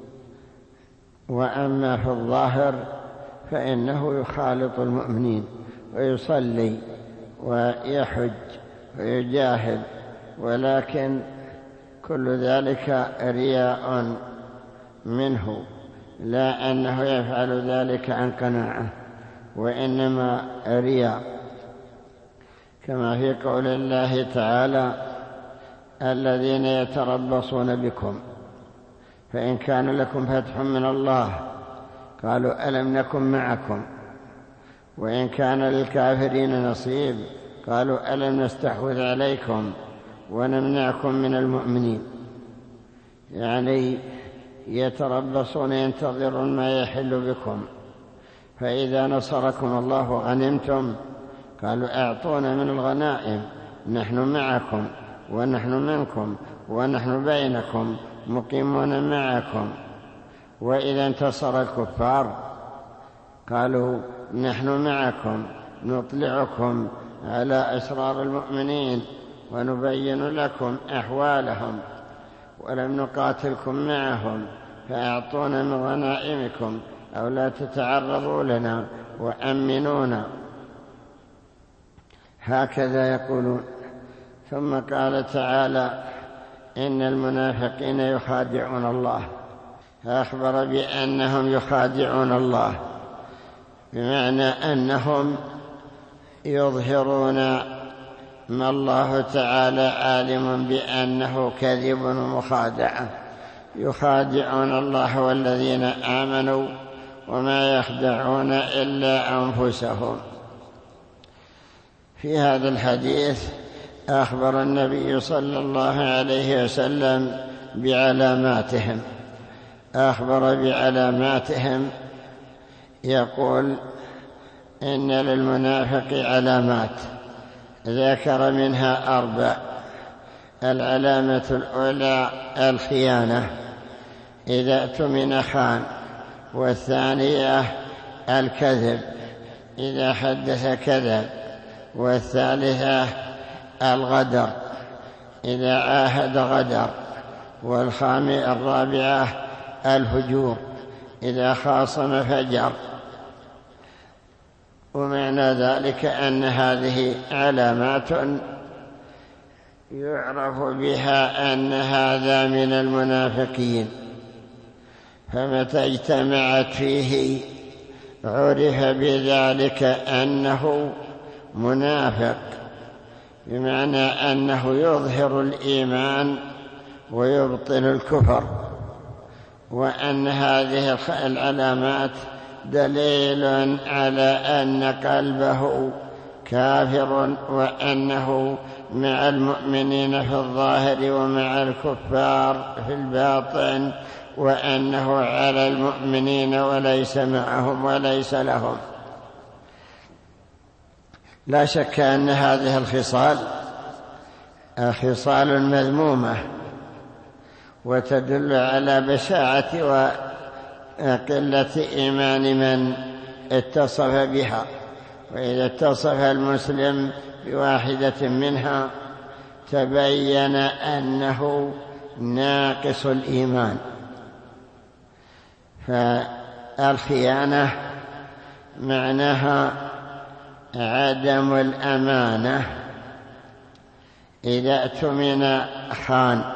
وأما في الظاهر فإنه يخالط المؤمنين ويصلي ويحج ويجاهد، ولكن كل ذلك رياء منه، لا أنه يفعل ذلك عن قناعة، وإنما رياء، كما في قول الله تعالى الذين يتربصون بكم فإن كان لكم فتح من الله قالوا ألم نكن معكم، وإن كان للكافرين نصيب قالوا ألم نستحوذ عليكم ونمنعكم من المؤمنين. يعني يتربصون ينتظرون ما يحل بكم، فإذا نصركم الله وغنمتم قالوا أعطونا من الغنائم نحن معكم ونحن منكم ونحن بينكم مقيمون معكم. وإذا انتصر الكفار قالوا نحن معكم نطلعكم على أسرار المؤمنين ونبين لكم أحوالهم ولم نقاتلكم معهم فأعطونا من غنائمكم أو لا تتعرضوا لنا وأمنونا، هكذا يقولون. ثم قال تعالى إن المنافقين يخادعون الله، أخبر بأنهم يخادعون الله، بمعنى أنهم يظهرون ما الله تعالى عالم بأنه كذب ومخادعة، يخادعون الله والذين آمنوا وما يخدعون إلا أنفسهم. في هذا الحديث أخبر النبي صلى الله عليه وسلم بعلاماتهم، أخبر بعلاماتهم، يقول إن للمنافق علامات، ذكر منها 4. العلامة الأولى الخيانة، إذا اؤتمن خان، والثانية الكذب، إذا حدث كذب، والثالثة الغدر، إذا عاهد غدر، الرابعة الفجور، إذا خاصم فجر. ومعنى ذلك أن هذه علامات يعرف بها أن هذا من المنافقين، فمتى اجتمعت فيه عرف بذلك أنه منافق، بمعنى أنه يظهر الإيمان ويبطل الكفر، وأن هذه العلامات دليل على أن قلبه كافر، وأنه مع المؤمنين في الظاهر ومع الكفار في الباطن، وأنه على المؤمنين وليس معهم وليس لهم. لا شك أن هذه الخصال خصال مذمومة، وتدل على بشاعة وقلة إيمان من اتصف بها. وإذا اتصف المسلم بواحدة منها تبين أنه ناقص الإيمان. فالخيانة معناها عدم الأمانة، إذا اؤتمن خان.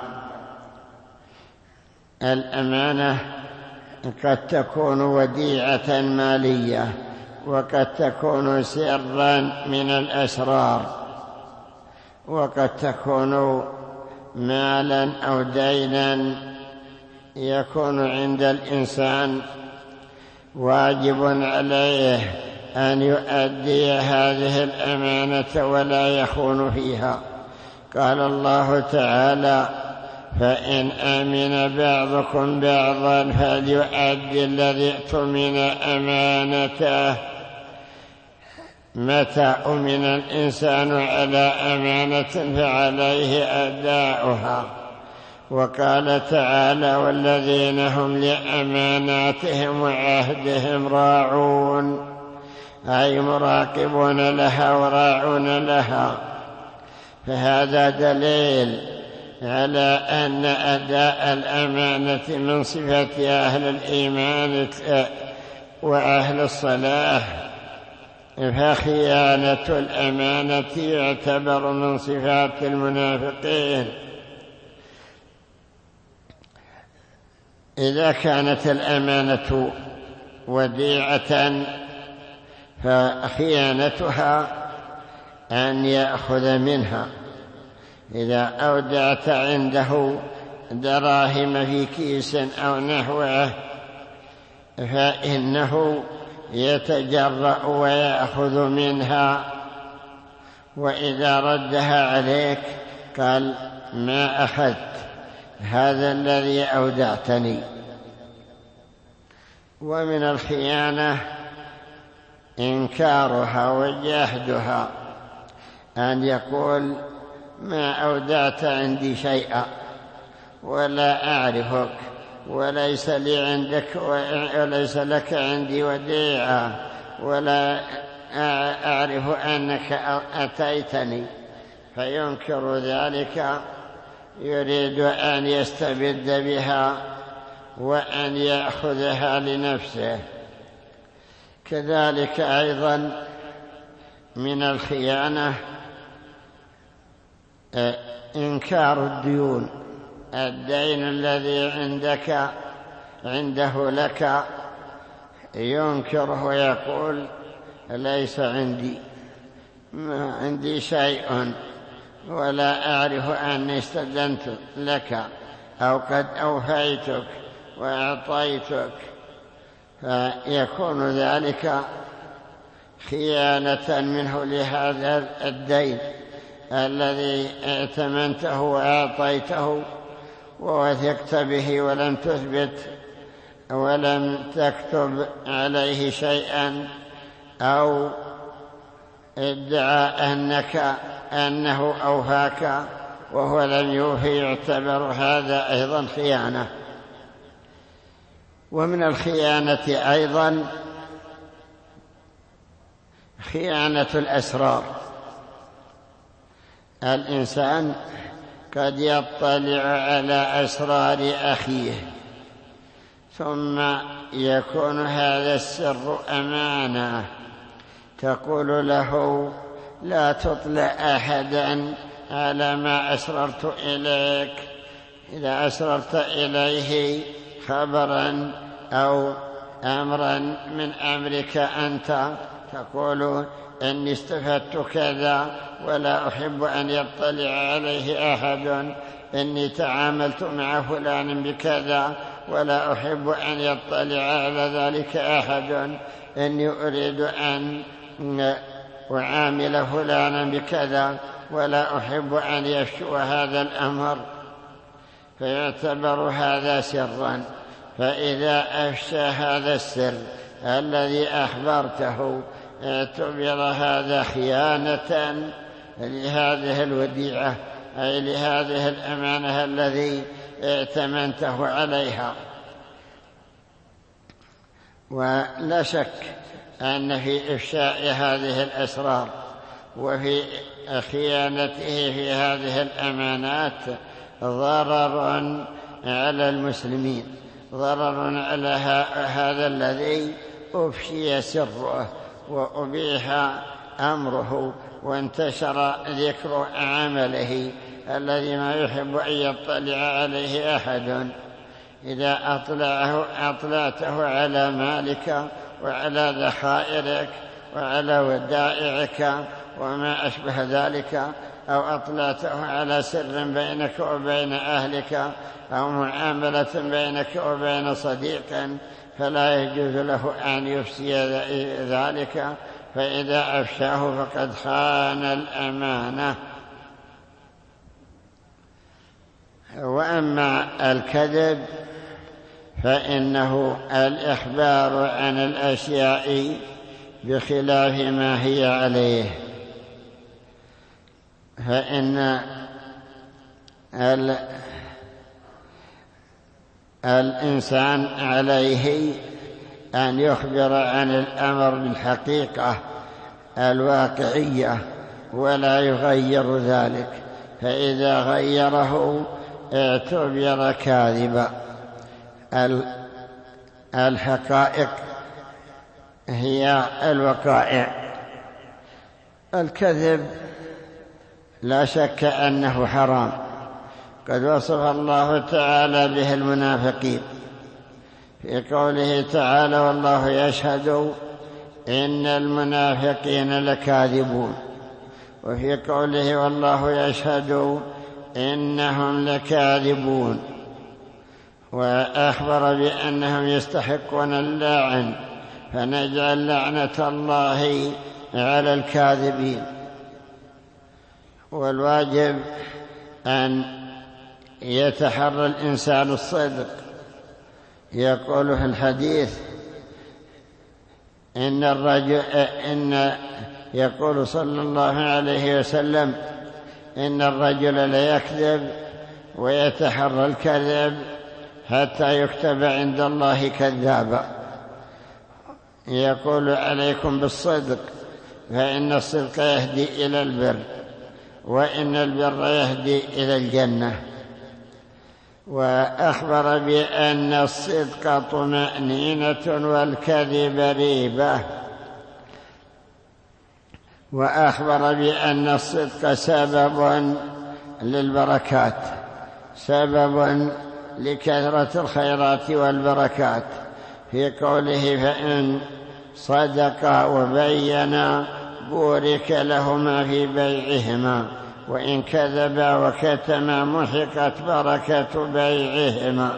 الأمانة قد تكون وديعة مالية، وقد تكون سرا من الأسرار، وقد تكون مالا أو دينا يكون عند الإنسان واجب عليه أن يؤدي هذه الأمانة ولا يخون فيها. قال الله تعالى: فإن آمن بعضكم بعضا فليؤدي الذي اؤتمن أمانته. متى أمن الإنسان على أمانة فعليه أداؤها. وقال تعالى: والذين هم لأماناتهم وعهدهم راعون، أي مراقبون لها وراعون لها. فهذا دليل على أن أداء الأمانة من صفة أهل الإيمان وأهل الصلاح، فخيانة الأمانة يعتبر من صفات المنافقين. إذا كانت الأمانة وديعة فخيانتها أن يأخذ منها. إذا أودعت عنده دراهم في كيس أو نحوه فإنه يتجرأ ويأخذ منها، وإذا ردها عليك قال: ما أخذت، هذا الذي أودعتني. ومن الخيانة إنكارها وجحدها، أن يقول: ما أودعت عندي شيئا ولا أعرفك وليس لي عندك وليس لك عندي وديعة ولا أعرف أنك أتيتني، فينكر ذلك، يريد أن يستبد بها وأن يأخذها لنفسه. كذلك أيضا من الخيانة إنكار الديون. الدين الذي عنده لك ينكره ويقول: ليس عندي، ما عندي شيء ولا أعرف أني استدنت لك أو قد أوفيتك وأعطيتك. فيكون ذلك خيانة منه لهذا الدين الذي ائتمنته وأعطيته ووثقت به ولم تثبت ولم تكتب عليه شيئا، أو ادعى أنه أوفاك وهو لم يوفي، يعتبر هذا أيضا خيانة. ومن الخيانة أيضا خيانة الأسرار. الإنسان قد يطلع على أسرار أخيه ثم يكون هذا السر أمانة، تقول له: لا تطلع أحدا على ما أسررت إليك. إذا أسررت إليه خبرا أو أمرا من أمرك أنت تقول: إني استفدت كذا ولا أحب أن يطلع عليه أحد، إني تعاملت مع فلان بكذا ولا أحب أن يطلع على ذلك أحد، إني أريد أن أعامل فلانا بكذا ولا أحب أن يفشو هذا الأمر، فيعتبر هذا سرا. فإذا أفشى هذا السر الذي أخبرته اعتبر هذا خيانة لهذه الوديعة، أي لهذه الأمانة الذي ائتمنته عليها. ولا شك أن في إفشاء هذه الأسرار وفي خيانته في هذه الأمانات ضرر على المسلمين، ضرر على هذا الذي أفشي سره وأبيح أمره وانتشر ذكر عمله الذي ما يحب أن يطلع عليه أحد. إذا أطلعته على مالك وعلى ذخائرك وعلى ودائعك وما أشبه ذلك أو أطلعته على سر بينك وبين أهلك أو معاملة بينك وبين صديق، فلا يجوز له أن يفسي ذلك، فإذا أفشاه فقد خان الأمانة. وأما الكذب فإنه الإخبار عن الأشياء بخلاف ما هي عليه، فإن الإنسان عليه أن يخبر عن الأمر بالحقيقة الواقعية ولا يغير ذلك، فإذا غيره اعتبر كاذبا. الحقائق هي الوقائع. الكذب لا شك أنه حرام، قد وصف الله تعالى به المنافقين في قوله تعالى: والله يشهد إن المنافقين لكاذبون، وفي قوله: والله يشهد إنهم لكاذبون، وأخبر بأنهم يستحقون اللعن، فنجعل لعنة الله على الكاذبين. والواجب أن يتحرى الإنسان الصدق. يقول في الحديث يقول صلى الله عليه وسلم: إن الرجل ليكذب ويتحرى الكذب حتى يكتب عند الله كذابا. يقول: عليكم بالصدق، فإن الصدق يهدي إلى البر، وإن البر يهدي إلى الجنة. وأخبر بأن الصدق طمأنينة والكذب ريبة. وأخبر بأن الصدق سبب للبركات، سبب لكثرة الخيرات والبركات، في قوله: فإن صدقا وبينا بورك لهما في بيعهما، وإن كذبا وكتما محقت بركة بيعهما.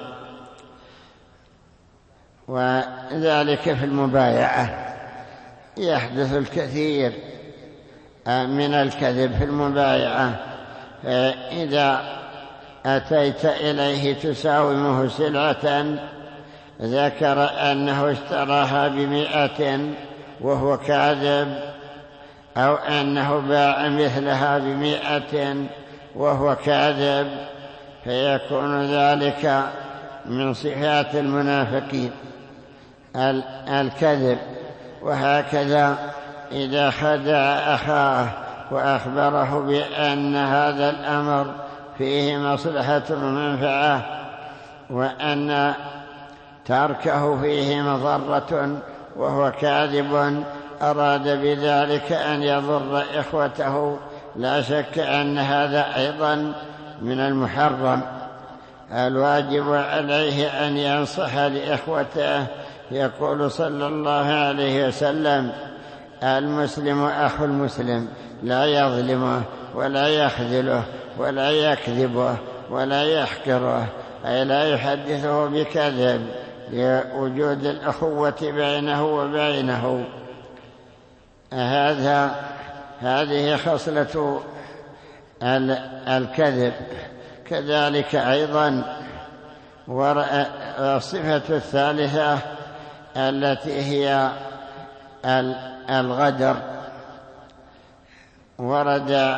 وذلك في المبايعة يحدث الكثير من الكذب في المبايعة. إذا أتيت إليه تساومه سلعة ذكر أنه اشتراها ب100 وهو كاذب، أو أنه باع مثلها ب100 وهو كاذب، فيكون ذلك من صفات المنافقين الكذب. وهكذا إذا خدع أخاه وأخبره بأن هذا الأمر فيه مصلحة ومنفعة وأن تركه فيه مضرة وهو كاذب، أراد بذلك أن يضر إخوته، لا شك أن هذا أيضا من المحرم. الواجب عليه أن ينصح لإخوته. يقول صلى الله عليه وسلم: المسلم أخو المسلم، لا يظلمه ولا يخذله ولا يكذبه ولا يحقره، أي لا يحدثه بكذب، لوجود الأخوة بينه وبينه. هذه خصلة الكذب. كذلك أيضا الصفة الثالثة التي هي الغدر. ورد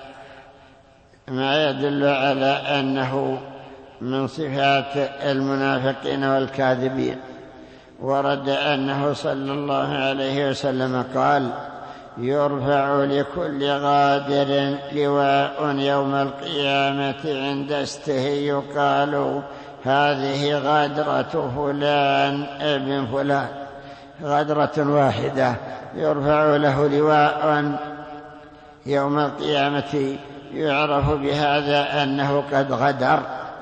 ما يدل على أنه من صفات المنافقين والكاذبين. ورد أنه صلى الله عليه وسلم قال: يرفع لكل غادر لواء يوم القيامة عند استه، يقال: هذه غدرة فلان ابن فلان. غدرة واحدة يرفع له لواء يوم القيامة يعرف بهذا أنه قد غدر.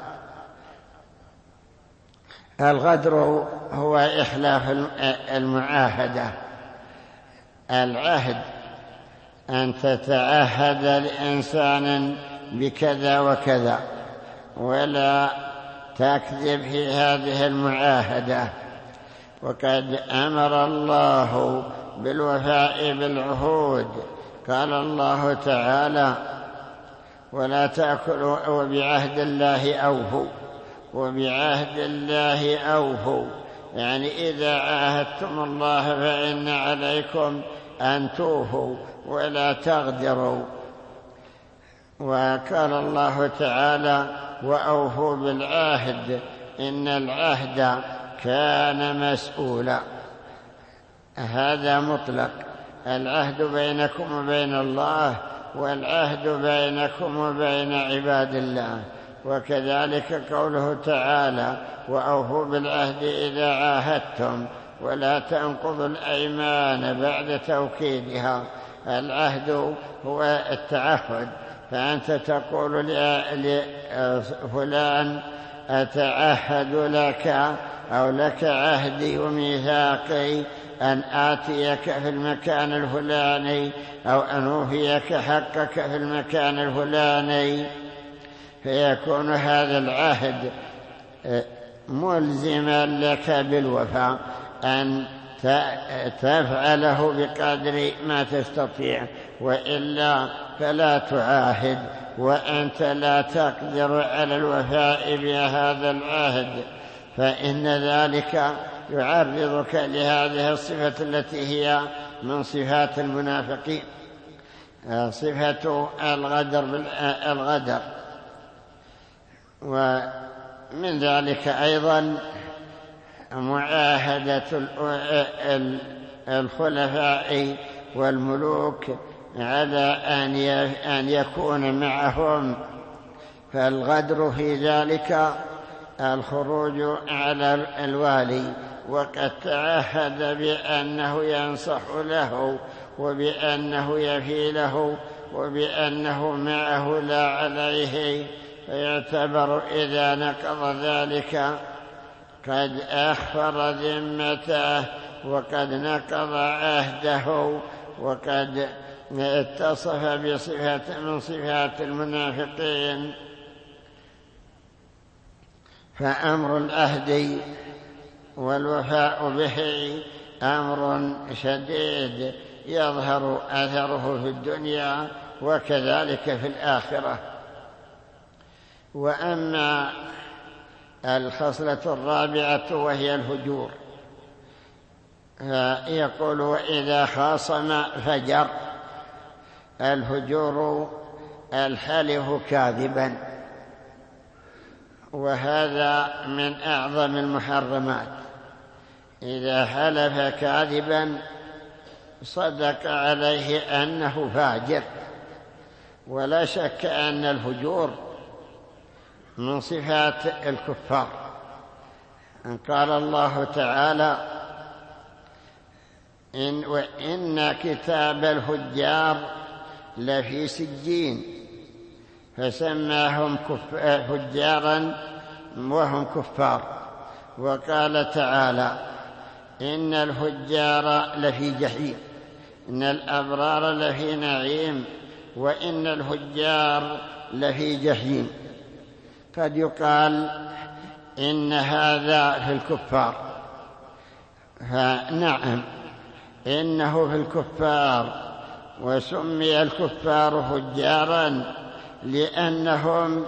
الغدر هو إخلاف المعاهدة، العهد أن تتعهد لإنسان بكذا وكذا ولا تكذب في هذه المعاهدة. وقد أمر الله بالوفاء بالعهود. قال الله تعالى: ولا تأكلوا وبعهد الله أوفوا. وبعهد الله أوفوا يعني إذا عاهدتم الله فإن عليكم أن توفوا ولا تغدروا. وقال الله تعالى: وأوفوا بالعهد إن العهد كان مسؤولا. هذا مطلق، العهد بينكم وبين الله والعهد بينكم وبين عباد الله. وكذلك قوله تعالى: وأوفوا بالعهد إذا عاهدتم ولا تنقضوا الأيمان بعد توكيدها. العهد هو التعهد، فأنت تقول لفلان: أتعهد لك أو لك عهدي وميثاقي أن آتيك في المكان الفلاني أو أن أوفيك حقك في المكان الفلاني. فيكون هذا العهد ملزما لك بالوفاء، أن تفعله بقدر ما تستطيع، وإلا فلا تعاهد وأنت لا تقدر على الوفاء بهذا العهد، فإن ذلك يعرضك لهذه الصفة التي هي من صفات المنافقين، صفة الغدر. ومن ذلك أيضا معاهدة الخلفاء والملوك على أن يكون معهم، فالغدر في ذلك الخروج على الوالي وقد تعهد بأنه ينصح له وبأنه يفي له وبأنه معه لا عليه، فيعتبر إذا نقض ذلك قد أخفر ذمته وقد نقض عهده وقد اتصف بصفة من صفات المنافقين. فأمر العهد والوفاء به أمر شديد يظهر أثره في الدنيا وكذلك في الآخرة. وأما الخصلة الرابعة وهي الفجور، يقول: وإذا خاصم فجر. الفجور الحلف كاذبا، وهذا من أعظم المحرمات. إذا حلف كاذبا صدق عليه أنه فاجر، ولا شك أن الفجور من صفات الكفار. قال الله تعالى: وإن كتاب الفجار لفي سجين، فسماهم فجارا وهم كفار. وقال تعالى: إن الفجار لفي جحيم، إن الأبرار لفي نعيم وإن الفجار لفي جحيم. قد يقال إن هذا في الكفار، فنعم إنه في الكفار، وسمي الكفار فجارا لأنهم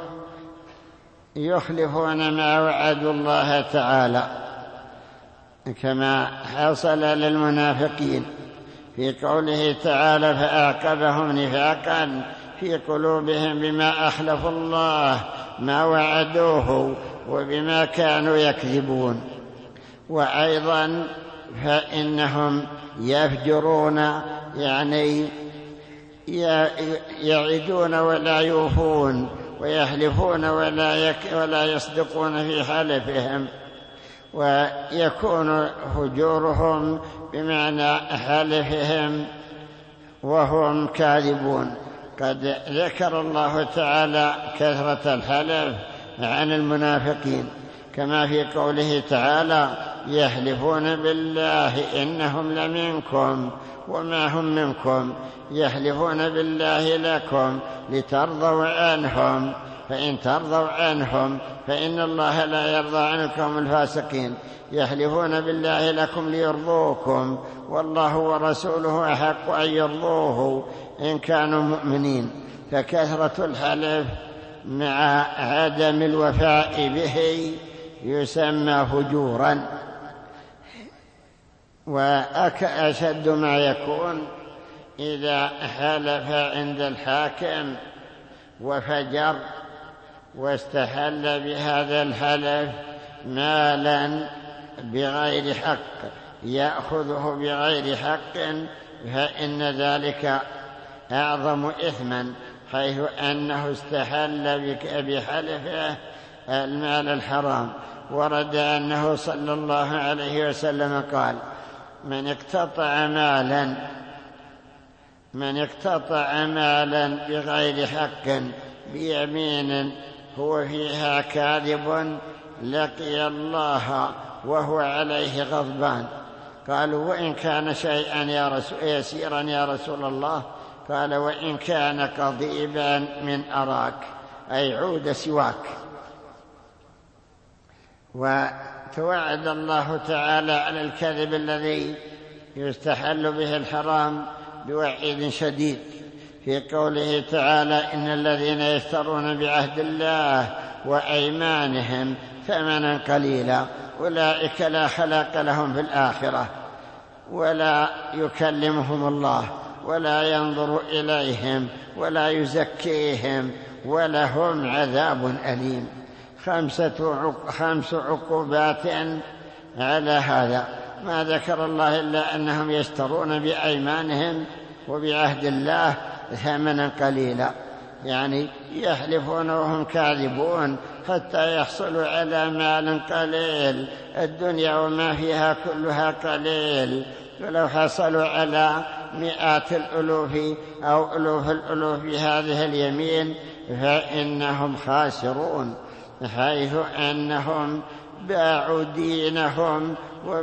يخلفون ما وعدوا الله تعالى، كما حصل للمنافقين في قوله تعالى: فأعقبهم نفاقا في قلوبهم بما أخلفوا الله ما وعدوه وبما كانوا يكذبون. وأيضا فإنهم يفجرون، يعني يعدون ولا يوفون، ويحلفون ولا يصدقون في حلفهم، ويكون فجورهم بمعنى حلفهم وهم كاذبون. قد ذكر الله تعالى كثرة الحلف عن المنافقين، كما في قوله تعالى: يحلفون بالله إنهم لمنكم وما هم منكم، يحلفون بالله لكم لترضوا عنهم، فإن ترضوا عنهم فإن الله لا يرضى عنكم الفاسقين. يحلفون بالله لكم ليرضوكم والله ورسوله أحق أن يرضوه إن كانوا مؤمنين. فكثرة الحلف مع عدم الوفاء به يسمى فجورا. وأشد ما يكون إذا حلف عند الحاكم وفجر واستحل بهذا الحلف مالا بغير حق، يأخذه بغير حق، فإن ذلك أعظم إثما، حيث أنه استحل بحلفه المال الحرام. ورد أنه صلى الله عليه وسلم قال: من اقتطع مالا بغير حق بيمين هو فيها كاذب لقي الله وهو عليه غضبان. قالوا: وإن كان شيئا يسيرا يا رسول الله؟ قال: وإن كان قضيبا من أراك، أي عود سواك. وتوعد الله تعالى على الكذب الذي يستحل به الحرام بوعيد شديد في قوله تعالى: إن الذين يشترون بعهد الله وأيمانهم ثمنا قليلا أولئك لا خلاق لهم في الآخرة ولا يكلمهم الله ولا ينظر إليهم ولا يزكيهم ولهم عذاب أليم. 5 عقوبات على هذا. ما ذكر الله إلا أنهم يشترون بأيمانهم وبعهد الله ثمنا قليلا، يعني يحلفون وهم كاذبون حتى يحصلوا على مال قليل. الدنيا وما فيها كلها قليل، ولو حصلوا على مئات الألوف أو ألوف الألوف بهذه اليمين فإنهم خاسرون، حيث أنهم باعوا دينهم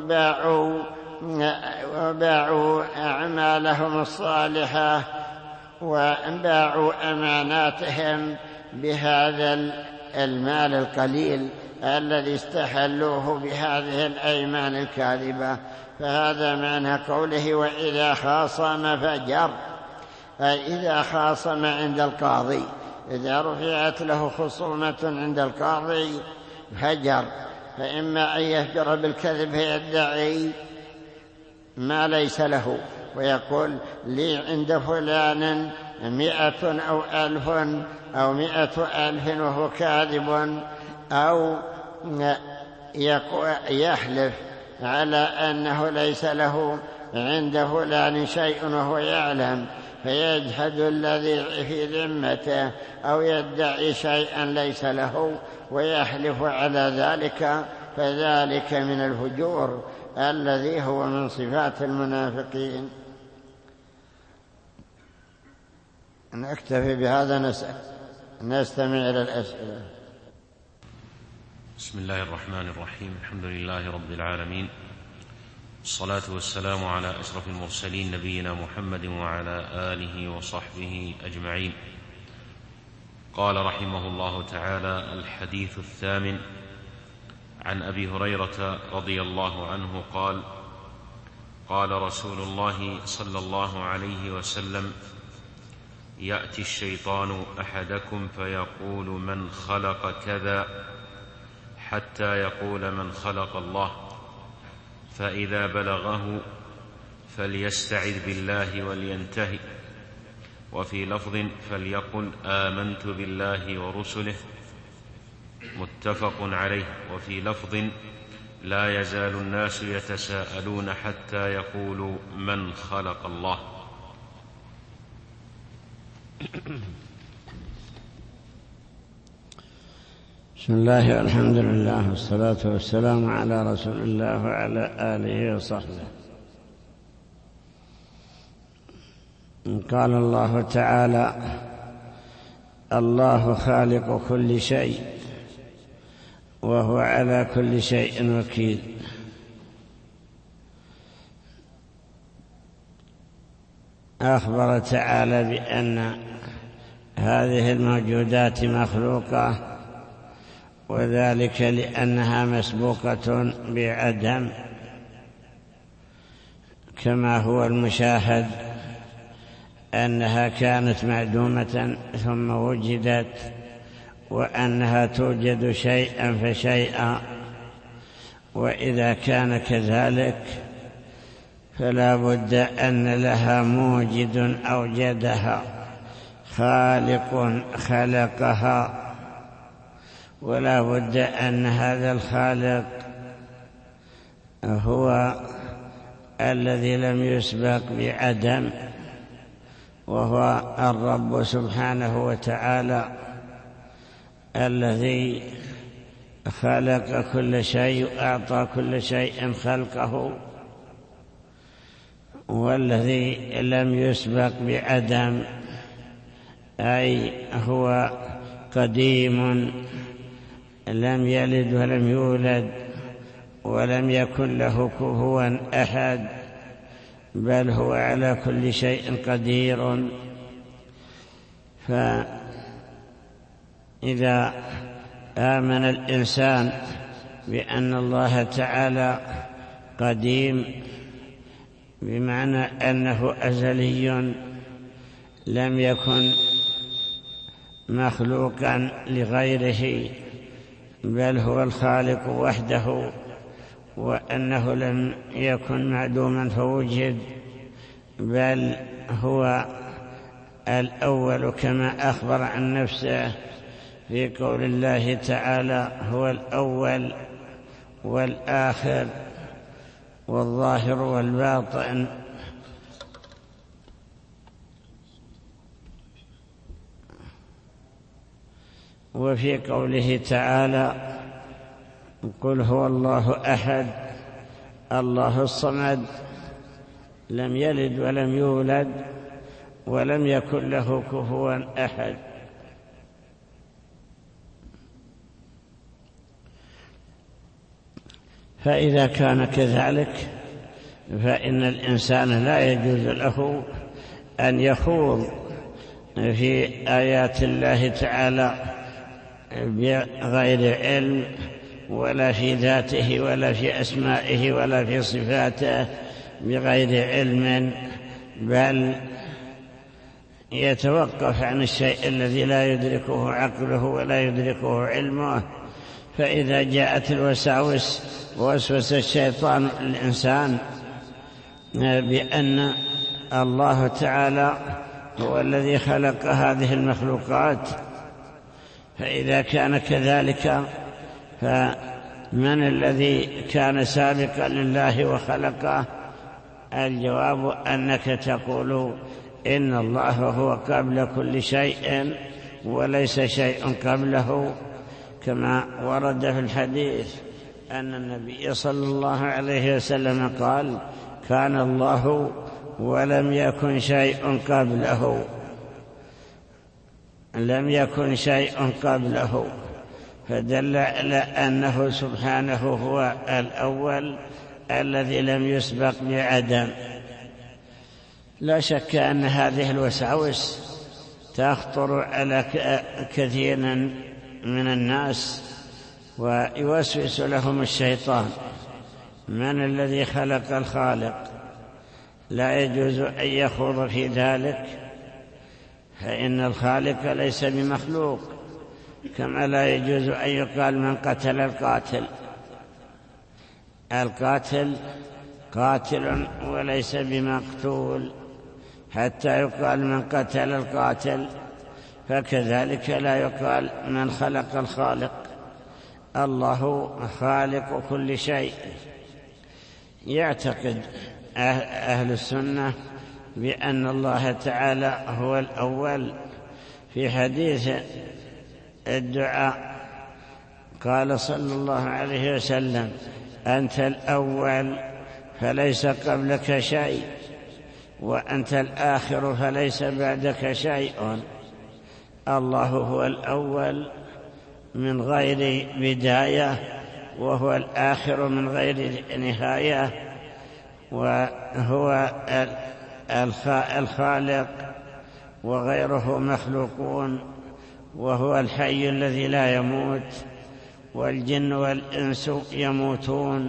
وباعوا أعمالهم الصالحة وباعوا أماناتهم بهذا المال القليل الذي استحلوه بهذه الأيمان الكاذبة. فهذا معنى قوله: وإذا خاصم فجر، أي إذا خاصم عند القاضي، إذا رفعت له خصومة عند القاضي فجر، فإما أن يفجر بالكذب فيدعي ما ليس له ويقول: لي عند فلان 100 أو 1000 أو 100,000 وهو كاذب، أو يحلف على أنه ليس له عند فلان شيء وهو يعلم فيجحد الذي في ذمته أو يدعي شيئا ليس له ويحلف على ذلك، فذلك من الفجور الذي هو من صفات المنافقين. نكتفي بهذا، نستمع إلى الأسئلة. بسم الله الرحمن الرحيم. الحمد لله رب العالمين، والصلاة والسلام على أشرف المرسلين نبينا محمد وعلى آله وصحبه أجمعين. قال رحمه الله تعالى: الحديث 8 عن أبي هريرة رضي الله عنه قال: قال رسول الله صلى الله عليه وسلم: يأتي الشيطان أحدكم فيقول من خلق كذا حتى يقول من خلق الله، فإذا بلغه فليستعذ بالله ولينتهي. وفي لفظ: فليقل آمنت بالله ورسله، متفق عليه. وفي لفظ: لا يزال الناس يتساءلون حتى يقولوا من خلق الله. بسم الله والحمد لله والصلاة والسلام على رسول الله وعلى آله وصحبه. قال الله تعالى: الله خالق كل شيء وهو على كل شيء وكيل. أخبر تعالى بأن هذه الموجودات مخلوقة، وذلك لأنها مسبوقة بعدم، كما هو المشاهد أنها كانت معدومة ثم وجدت، وأنها توجد شيئا فشيئا. وإذا كان كذلك فلا بد أن لها موجد أوجدها، خالق خلقها، ولا بد أن هذا الخالق هو الذي لم يسبق بعدم، وهو الرب سبحانه وتعالى الذي خلق كل شيء وأعطى كل شيء خلقه، والذي لم يسبق بعدم، أي هو قديم لم يلد ولم يولد ولم يكن له كفوا أحد، بل هو على كل شيء قدير. فإذا آمن الإنسان بأن الله تعالى قديم، بمعنى أنه أزلي لم يكن مخلوقا لغيره، بل هو الخالق وحده، وأنه لم يكن معدوما فوجد، بل هو الأول كما أخبر عن نفسه في قول الله تعالى: هو الأول والآخر والظاهر والباطن. وفي قوله تعالى: قل هو الله أحد الله الصمد لم يلد ولم يولد ولم يكن له كفوا أحد. فإذا كان كذلك فإن الإنسان لا يجوز له أن يخوض في آيات الله تعالى بغير علم، ولا في ذاته ولا في أسمائه ولا في صفاته بغير علم، بل يتوقف عن الشيء الذي لا يدركه عقله ولا يدركه علمه. فإذا جاءت الوساوس ووسوس الشيطان الإنسان بأن الله تعالى هو الذي خلق هذه المخلوقات، فإذا كان كذلك فمن الذي كان سابقا لله وخلقه؟ الجواب أنك تقول إن الله هو قبل كل شيء وليس شيء قبله، كما ورد في الحديث أن النبي صلى الله عليه وسلم قال: كان الله ولم يكن شيء قبله، لم يكن شيء قبله، فدل على أنه سبحانه هو الأول الذي لم يسبق بعدم. لا شك أن هذه الوساوس تخطر على كثير من الناس، ويوسوس لهم الشيطان: من الذي خلق الخالق؟ لا يجوز أن يخوض في ذلك، فإن الخالق ليس بمخلوق، كما لا يجوز أن يقال من قتل القاتل. القاتل قاتل وليس بمقتول حتى يقال من قتل القاتل، فكذلك لا يقال من خلق الخالق. الله خالق كل شيء. يعتقد أهل السنة بأن الله تعالى هو الأول. في حديث الدعاء قال صلى الله عليه وسلم: أنت الأول فليس قبلك شيء، وأنت الآخر فليس بعدك شيء. الله هو الأول من غير بداية، وهو الآخر من غير نهاية، وهو الخالق وغيره مخلوقون، وهو الحي الذي لا يموت، والجن والإنس يموتون،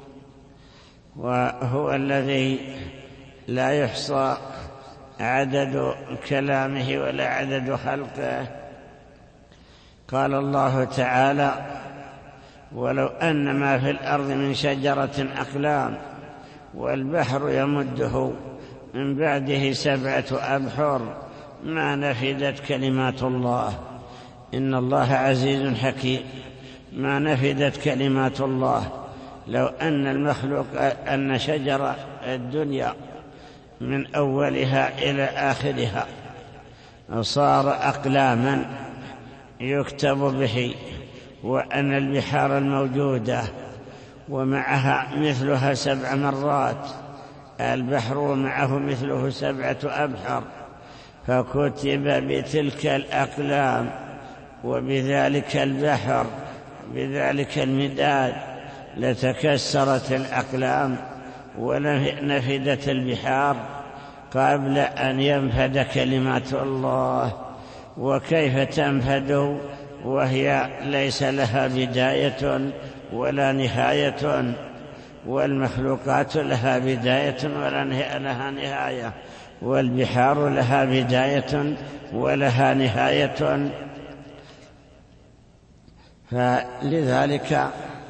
وهو الذي لا يحصى عدد كلامه ولا عدد خلقه. قال الله تعالى: ولو أن ما في الأرض من شجرة أقلام والبحر يمده من بعده 7 أبحر ما نفدت كلمات الله إن الله عزيز حكيم. ما نفدت كلمات الله. لو أن المخلوق أن شجر الدنيا من أولها إلى آخرها صار أقلاما يكتب به، وأن البحار الموجودة ومعها مثلها 7 مرات البحر ومعه مثله 7 أبحر، فكتب بتلك الأقلام وبذلك البحر بذلك المداد لتكسرت الأقلام ونفدت البحار قبل أن ينفد كلمات الله. وكيف تنفد وهي ليس لها بداية ولا نهاية، والمخلوقات لها بداية ولا لها نهاية، والبحار لها بداية ولها نهاية. فلذلك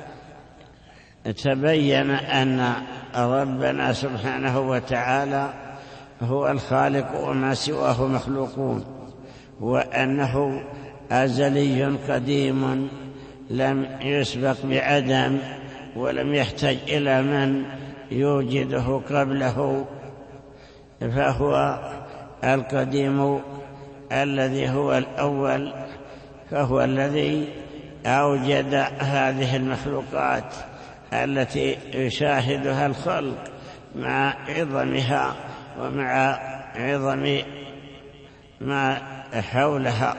تبين أن ربنا سبحانه وتعالى هو الخالق وما سواه مخلوقون، وأنه أزلي قديم لم يسبق بعدم ولم يحتاج إلى من يوجده قبله، فهو القديم الذي هو الأول، فهو الذي أوجد هذه المخلوقات التي يشاهدها الخلق مع عظمها ومع عظم ما حولها.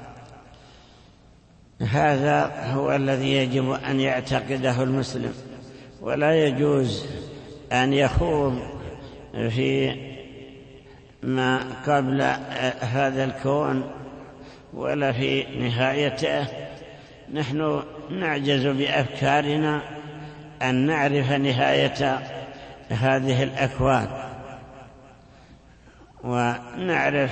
هذا هو الذي يجب أن يعتقده المسلم، ولا يجوز أن يخوض في ما قبل هذا الكون ولا في نهايته. نحن نعجز بأفكارنا أن نعرف نهاية هذه الأكوان، ونعرف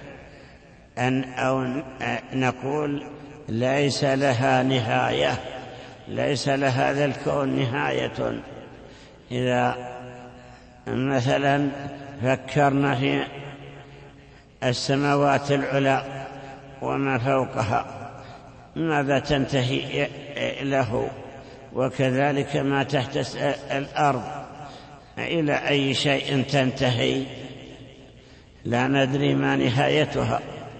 أو نقول ليس لها نهاية، ليس لهذا الكون نهاية. إذا مثلا فكرنا في السماوات العلى وما فوقها ماذا تنتهي له، وكذلك ما تحت الأرض إلى أي شيء تنتهي، لا ندري ما نهايتها.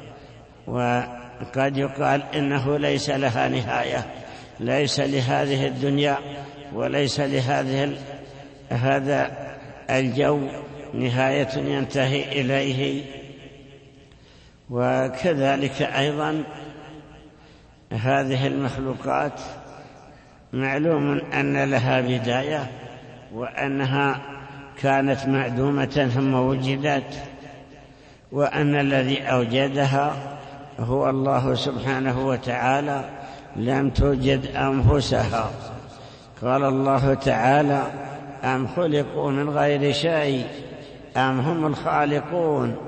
وقد يقال إنه ليس لها نهاية، ليس لهذه الدنيا وليس هذا الجو نهاية ينتهي إليه. وكذلك أيضا هذه المخلوقات معلوم أن لها بداية، وأنها كانت معدومة ثم وجدت، وأن الذي أوجدها هو الله سبحانه وتعالى، لم توجد أنفسها. قال الله تعالى: أم خلقوا من غير شيء أم هم الخالقون.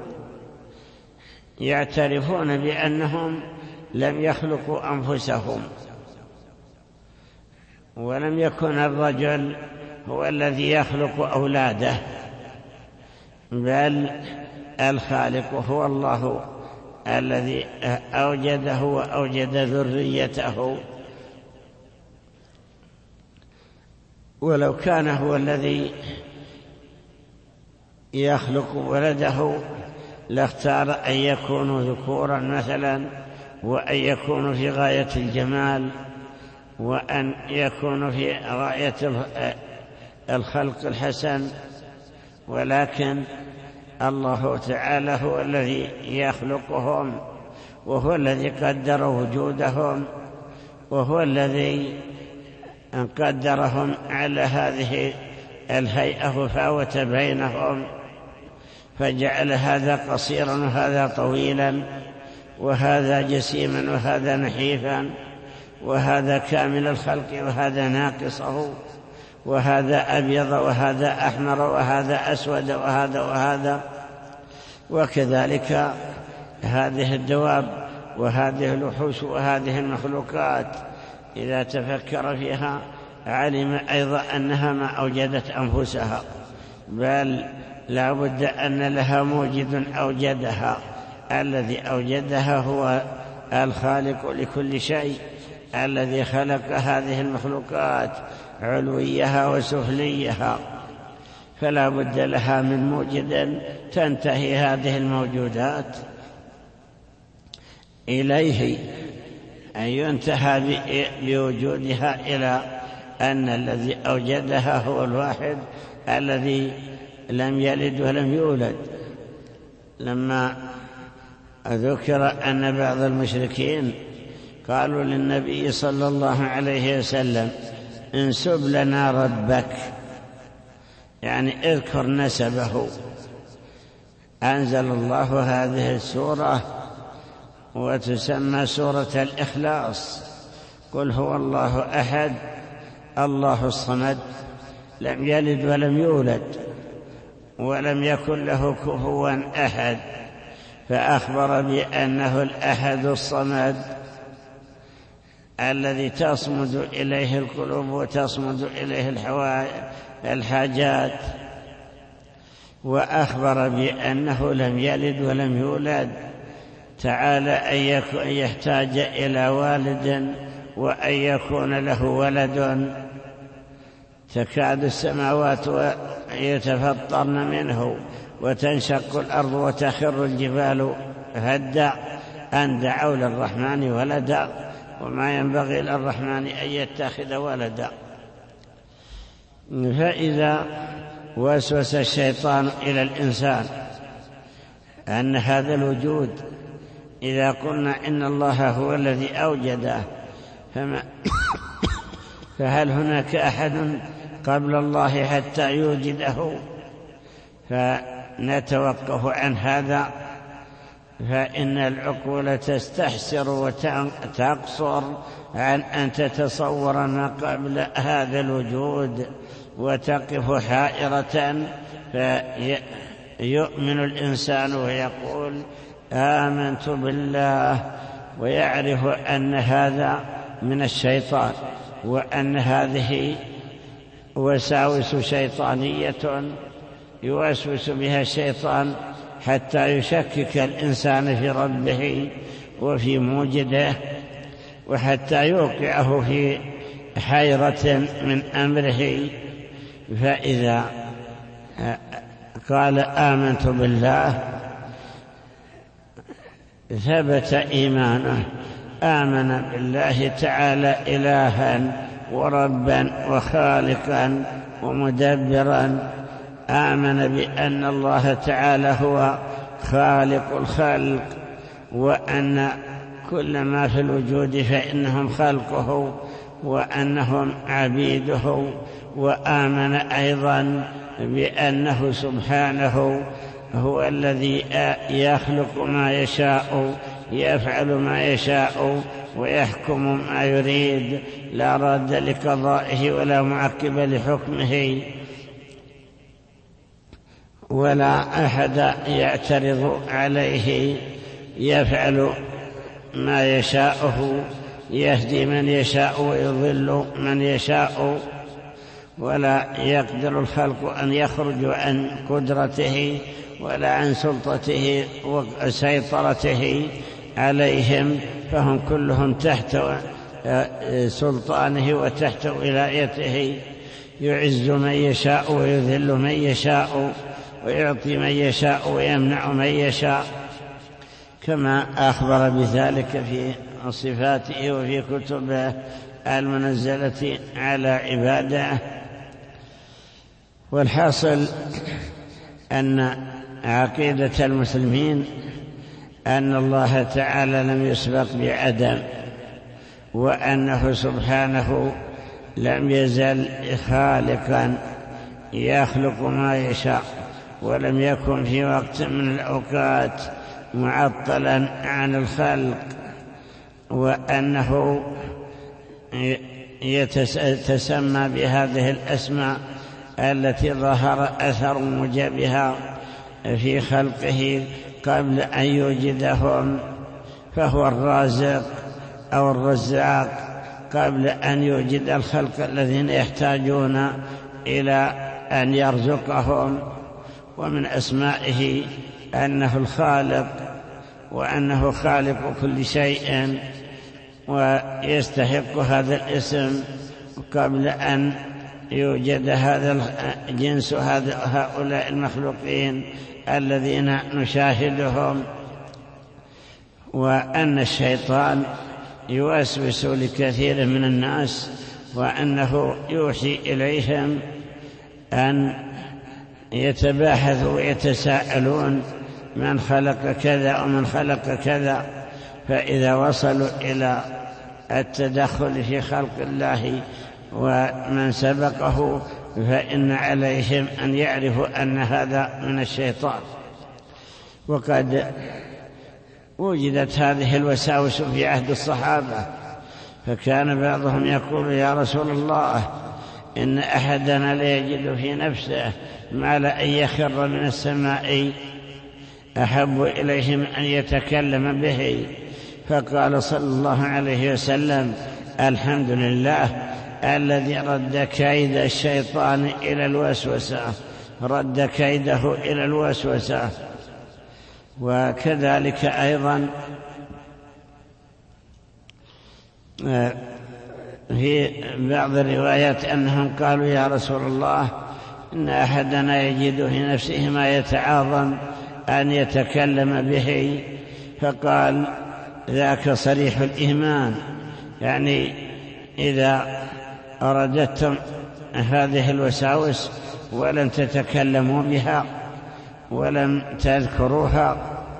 يعترفون بأنهم لم يخلقوا أنفسهم، ولم يكن الرجل هو الذي يخلق أولاده، بل الخالق هو الله الذي أوجده وأوجد ذريته. ولو كان هو الذي يخلق ولده لاختار أن يكونوا ذكورا مثلا، وأن يكونوا في غاية الجمال، وأن يكونوا في غاية الخلق الحسن، ولكن الله تعالى هو الذي يخلقهم، وهو الذي قدر وجودهم، وهو الذي قدرهم على هذه الهيئة وفاوت بينهم. فجعل هذا قصيرا وهذا طويلا، وهذا جسيما وهذا نحيفا، وهذا كامل الخلق وهذا ناقصه، وهذا أبيض وهذا أحمر وهذا أسود وهذا. وكذلك هذه الدواب وهذه الوحوش وهذه المخلوقات إذا تفكر فيها علم أيضا أنها ما أوجدت أنفسها، بل لا بد أن لها موجد أوجدها. الذي أوجدها هو الخالق لكل شيء، الذي خلق هذه المخلوقات علويها وسفليها، فلا بد لها من موجد تنتهي هذه الموجودات إليه، أن ينتهى بوجودها إلى أن الذي أوجدها هو الواحد الذي لم يلد ولم يولد. لما ذكر أن بعض المشركين قالوا للنبي صلى الله عليه وسلم انسب لنا ربك، يعني اذكر نسبه، أنزل الله هذه السورة وتسمى سورة الإخلاص: قل هو الله أحد الله الصمد لم يلد ولم يولد ولم يكن له كفوا أحد، فأخبر بأنه الأحد الصمد الذي تصمد إليه القلوب وتصمد إليه الحاجات، وأخبر بأنه لم يلد ولم يولد، تعالى أن يحتاج إلى والد وأن يكون له ولد. تكاد السماوات يتفطرن منه وتنشق الأرض وتخر الجبال هدا أن دعوا للرحمن ولدا وما ينبغي للرحمن أن يتخذ ولدا. فإذا وسوس الشيطان إلى الإنسان أن هذا الوجود إذا قلنا إن الله هو الذي أوجده فهل هناك أحد قبل الله حتى يوجده؟ فنتوقف عن هذا، فإن العقول تستحسر وتقصر عن أن تتصور ما قبل هذا الوجود، وتقف حائرة، فيؤمن الإنسان ويقول آمنت بالله، ويعرف أن هذا من الشيطان، وأن هذه وساوس شيطانية يوسوس بها الشيطان حتى يشكك الإنسان في ربه وفي موجده، وحتى يوقعه في حيرة من أمره. فإذا قال آمنت بالله ثبت إيمانه، آمن بالله تعالى إلها وربا وخالقا ومدبرا، آمن بأن الله تعالى هو خالق الخلق، وأن كل ما في الوجود فإنهم خلقه وأنهم عبيده، وآمن أيضا بأنه سبحانه هو الذي يخلق ما يشاء، يفعل ما يشاء، ويحكم ما يريد، لا راد لقضائه ولا معقب لحكمه، ولا أحد يعترض عليه، يفعل ما يشاءه، يهدي من يشاء ويضل من يشاء، ولا يقدر الخلق أن يخرجوا عن قدرته ولا عن سلطته وسيطرته عليهم، فهم كلهم تحت سلطانه وتحت ولايته، يعز من يشاء ويذل من يشاء، ويعطي من يشاء ويمنع من يشاء، كما أخبر بذلك في صفاته وفي كتبه المنزلة على عباده. والحاصل أن عقيدة المسلمين أن الله تعالى لم يسبق بعدم، وأنه سبحانه لم يزل خالقا يخلق ما يشاء ولم يكن في وقت من الأوقات معطلا عن الخلق، وأنه يتسمى بهذه الأسماء التي ظهر أثر موجبها في خلقه قبل أن يوجدهم، فهو الرازق أو الرزاق قبل أن يوجد الخلق الذين يحتاجون إلى أن يرزقهم. ومن أسمائه أنه الخالق، وأنه خالق كل شيء، ويستحق هذا الاسم قبل أن يوجد هذا الجنس، هؤلاء المخلوقين الذين نشاهدهم. وأن الشيطان يوسوس لكثير من الناس، وأنه يوحي إليهم أن يتباحثوا ويتساءلون من خلق كذا ومن خلق كذا، فإذا وصلوا إلى التدخل في خلق الله ومن سبقه فإن عليهم أن يعرفوا أن هذا من الشيطان. وقد وجدت هذه الوساوس في عهد الصحابة، فكان بعضهم يقول: يا رسول الله، إن أحدنا ليجد في نفسه ما لأن يخر من السماء أحب إليهم أن يتكلم به. فقال صلى الله عليه وسلم: الحمد لله الذي رد كيد الشيطان إلى الوسوسة، رد كيده إلى الوسوسة. وكذلك أيضا في بعض الروايات أنهم قالوا: يا رسول الله، إن أحدنا يجد في نفسه ما يتعاظم أن يتكلم به. فقال: ذاك صريح الإيمان، يعني إذا أردتم هذه الوساوس ولم تتكلموا بها ولم تذكروها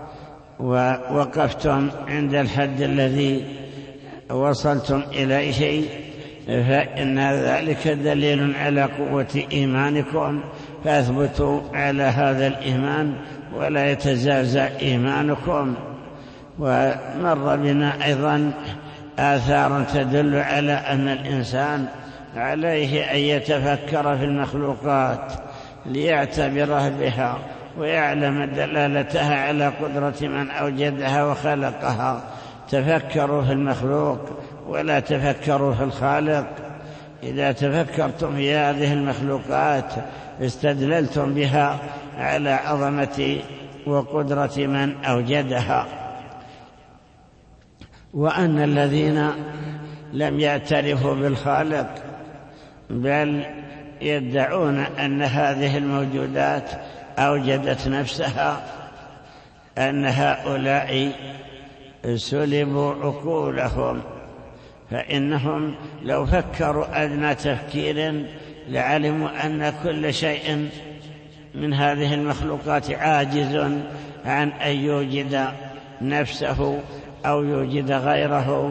ووقفتم عند الحد الذي وصلتم إليه، فإن ذلك دليل على قوة إيمانكم، فاثبتوا على هذا الإيمان ولا يتزعزع إيمانكم. ومر بنا أيضا آثار تدل على أن الإنسان عليه أن يتفكر في المخلوقات ليعتبره بها ويعلم دلالتها على قدرة من أوجدها وخلقها. تفكروا في المخلوق ولا تفكروا في الخالق. إذا تفكرتم في هذه المخلوقات استدللتم بها على عظمة وقدرة من أوجدها. وأن الذين لم يعترفوا بالخالق بل يدعون أن هذه الموجودات أوجدت نفسها، أن هؤلاء سلبوا عقولهم، فإنهم لو فكروا أدنى تفكير لعلموا أن كل شيء من هذه المخلوقات عاجز عن أن يوجد نفسه أو يوجد غيره،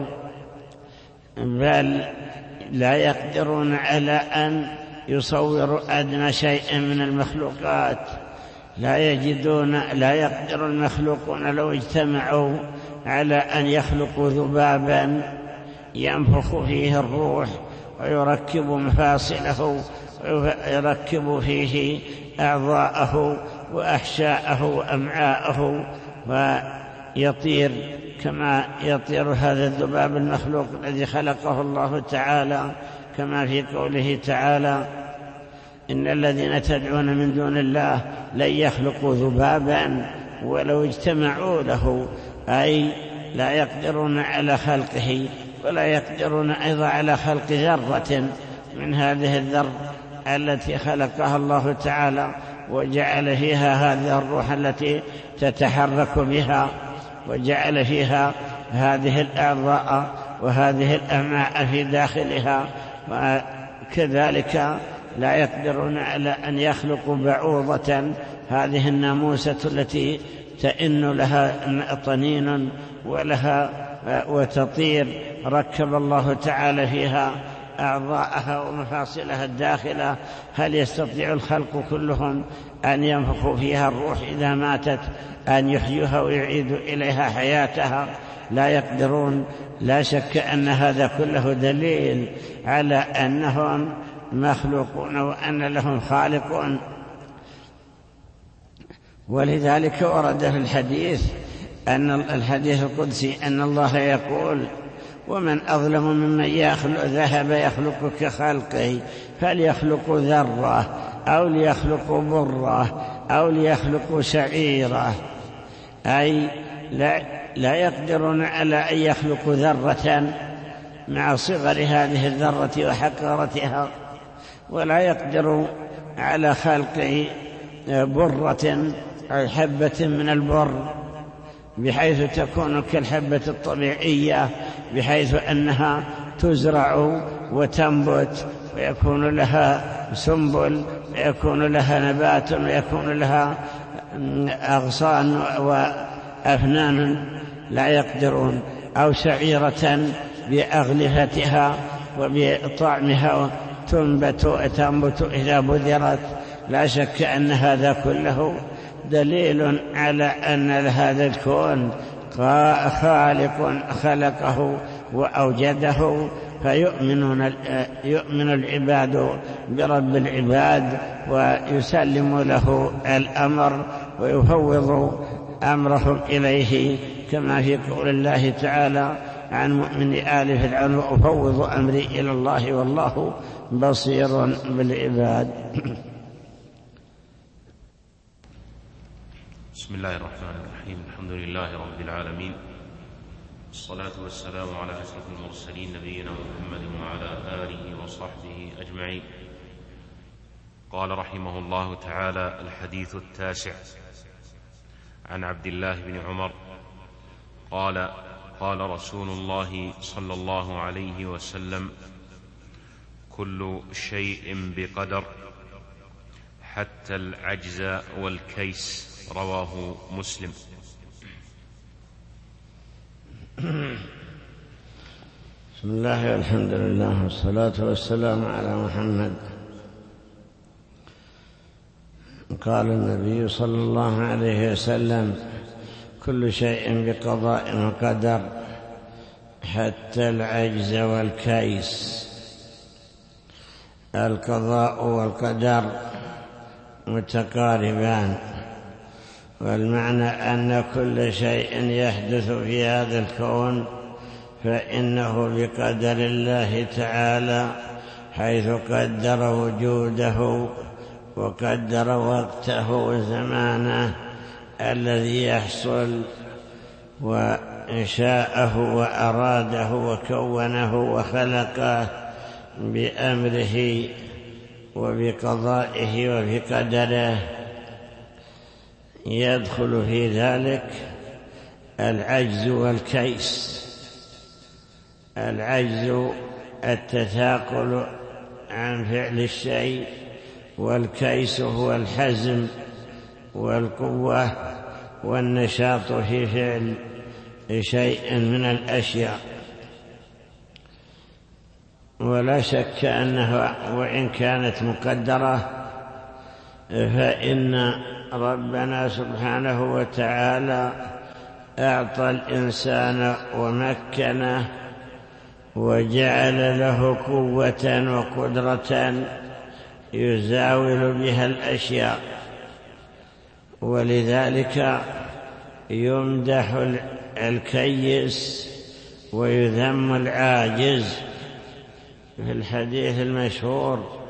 بل لا يقدرون على أن يصوروا أدنى شيء من المخلوقات. لا يقدر المخلوقون لو اجتمعوا على أن يخلقوا ذبابا ينفخ فيه الروح ويركب مفاصله ويركب فيه أعضاءه وأحشاءه وأمعاءه ويطير كما يطير هذا الذباب المخلوق الذي خلقه الله تعالى، كما في قوله تعالى: إن الذين تدعون من دون الله لن يخلقوا ذبابا ولو اجتمعوا له، أي لا يقدرون على خلقه ولا يقدرون أيضا على خلق ذرة من هذه الذر التي خلقها الله تعالى وجعل فيها هذه الروح التي تتحرك بها، وجعل فيها هذه الأعضاء وهذه الأمعاء في داخلها. وكذلك لا يقدرون على أن يخلقوا بعوضة، هذه الناموسة التي تئن لها طنين ولها وتطير، ركب الله تعالى فيها أعضاءها ومفاصلها الداخلة، هل يستطيع الخلق كلهم أن ينفخوا فيها الروح إذا ماتت، أن يحيوها ويعيدوا إليها حياتها؟ لا يقدرون. لا شك أن هذا كله دليل على أنهم مخلوقون وأن لهم خالقون. ولذلك ورد في الحديث القدسي أن الله يقول: ومن أظلم ممن ذهب يخلق كخلقه، فليخلق ذرة أو ليخلق برة أو ليخلق شعيرة. أي لا يقدرون على أن يخلقوا ذرة مع صغر هذه الذرة وحقارتها، ولا يقدروا على خلق برة أو حبة من البر بحيث تكون كالحبة الطبيعية، بحيث أنها تزرع وتنبت ويكون لها سنبل ويكون لها نبات ويكون لها أغصان وأفنان. لا يقدرون. أو شعيرة بأغلفتها وبطعمها تنبت إذا بذرت. لا شك أن هذا كله دليل على أن هذا الكون خالق خلقه وأوجده، فيؤمن العباد برب العباد ويسلم له الأمر ويفوض أمرهم إليه، كما في قول الله تعالى عن مؤمن آل فرعون: وأفوض أمري إلى الله والله بصير بالعباد. بسم الله الرحمن الرحيم. الحمد لله رب العالمين، والصلاة والسلام على أشرف المرسلين نبينا محمد وعلى آله وصحبه أجمعين. قال رحمه الله تعالى: الحديث التاسع عن عبد الله بن عمر قال: قال رسول الله صلى الله عليه وسلم: كل شيء بقدر حتى العجز والكيس. رواه مسلم. بسم الله والحمد لله والصلاة والسلام على محمد. قال النبي صلى الله عليه وسلم: كل شيء بقضاء وقدر حتى العجز والكيس. القضاء والقدر متقاربان، والمعنى أن كل شيء يحدث في هذا الكون فإنه بقدر الله تعالى، حيث قدر وجوده وقدر وقته وزمانه الذي يحصل، وإنشاءه وأراده وكونه وخلقه بأمره وبقضائه وبقدره. يدخل في ذلك العجز والكيس. العجز التثاقل عن فعل الشيء، والكيس هو الحزم والقوة والنشاط في فعل شيء من الأشياء. ولا شك أنه وإن كانت مقدرة فإن ربنا سبحانه وتعالى أعطى الإنسان ومكنه وجعل له قوة وقدرة يزاول بها الأشياء، ولذلك يمدح الكيس ويذم العاجز. في الحديث المشهور: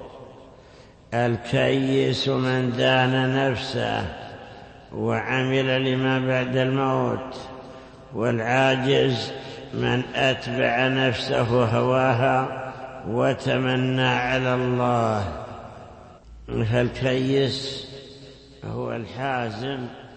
الكيس من دان نفسه وعمل لما بعد الموت، والعاجز من أتبع نفسه هواها وتمنى على الله. فالكيس هو الحازم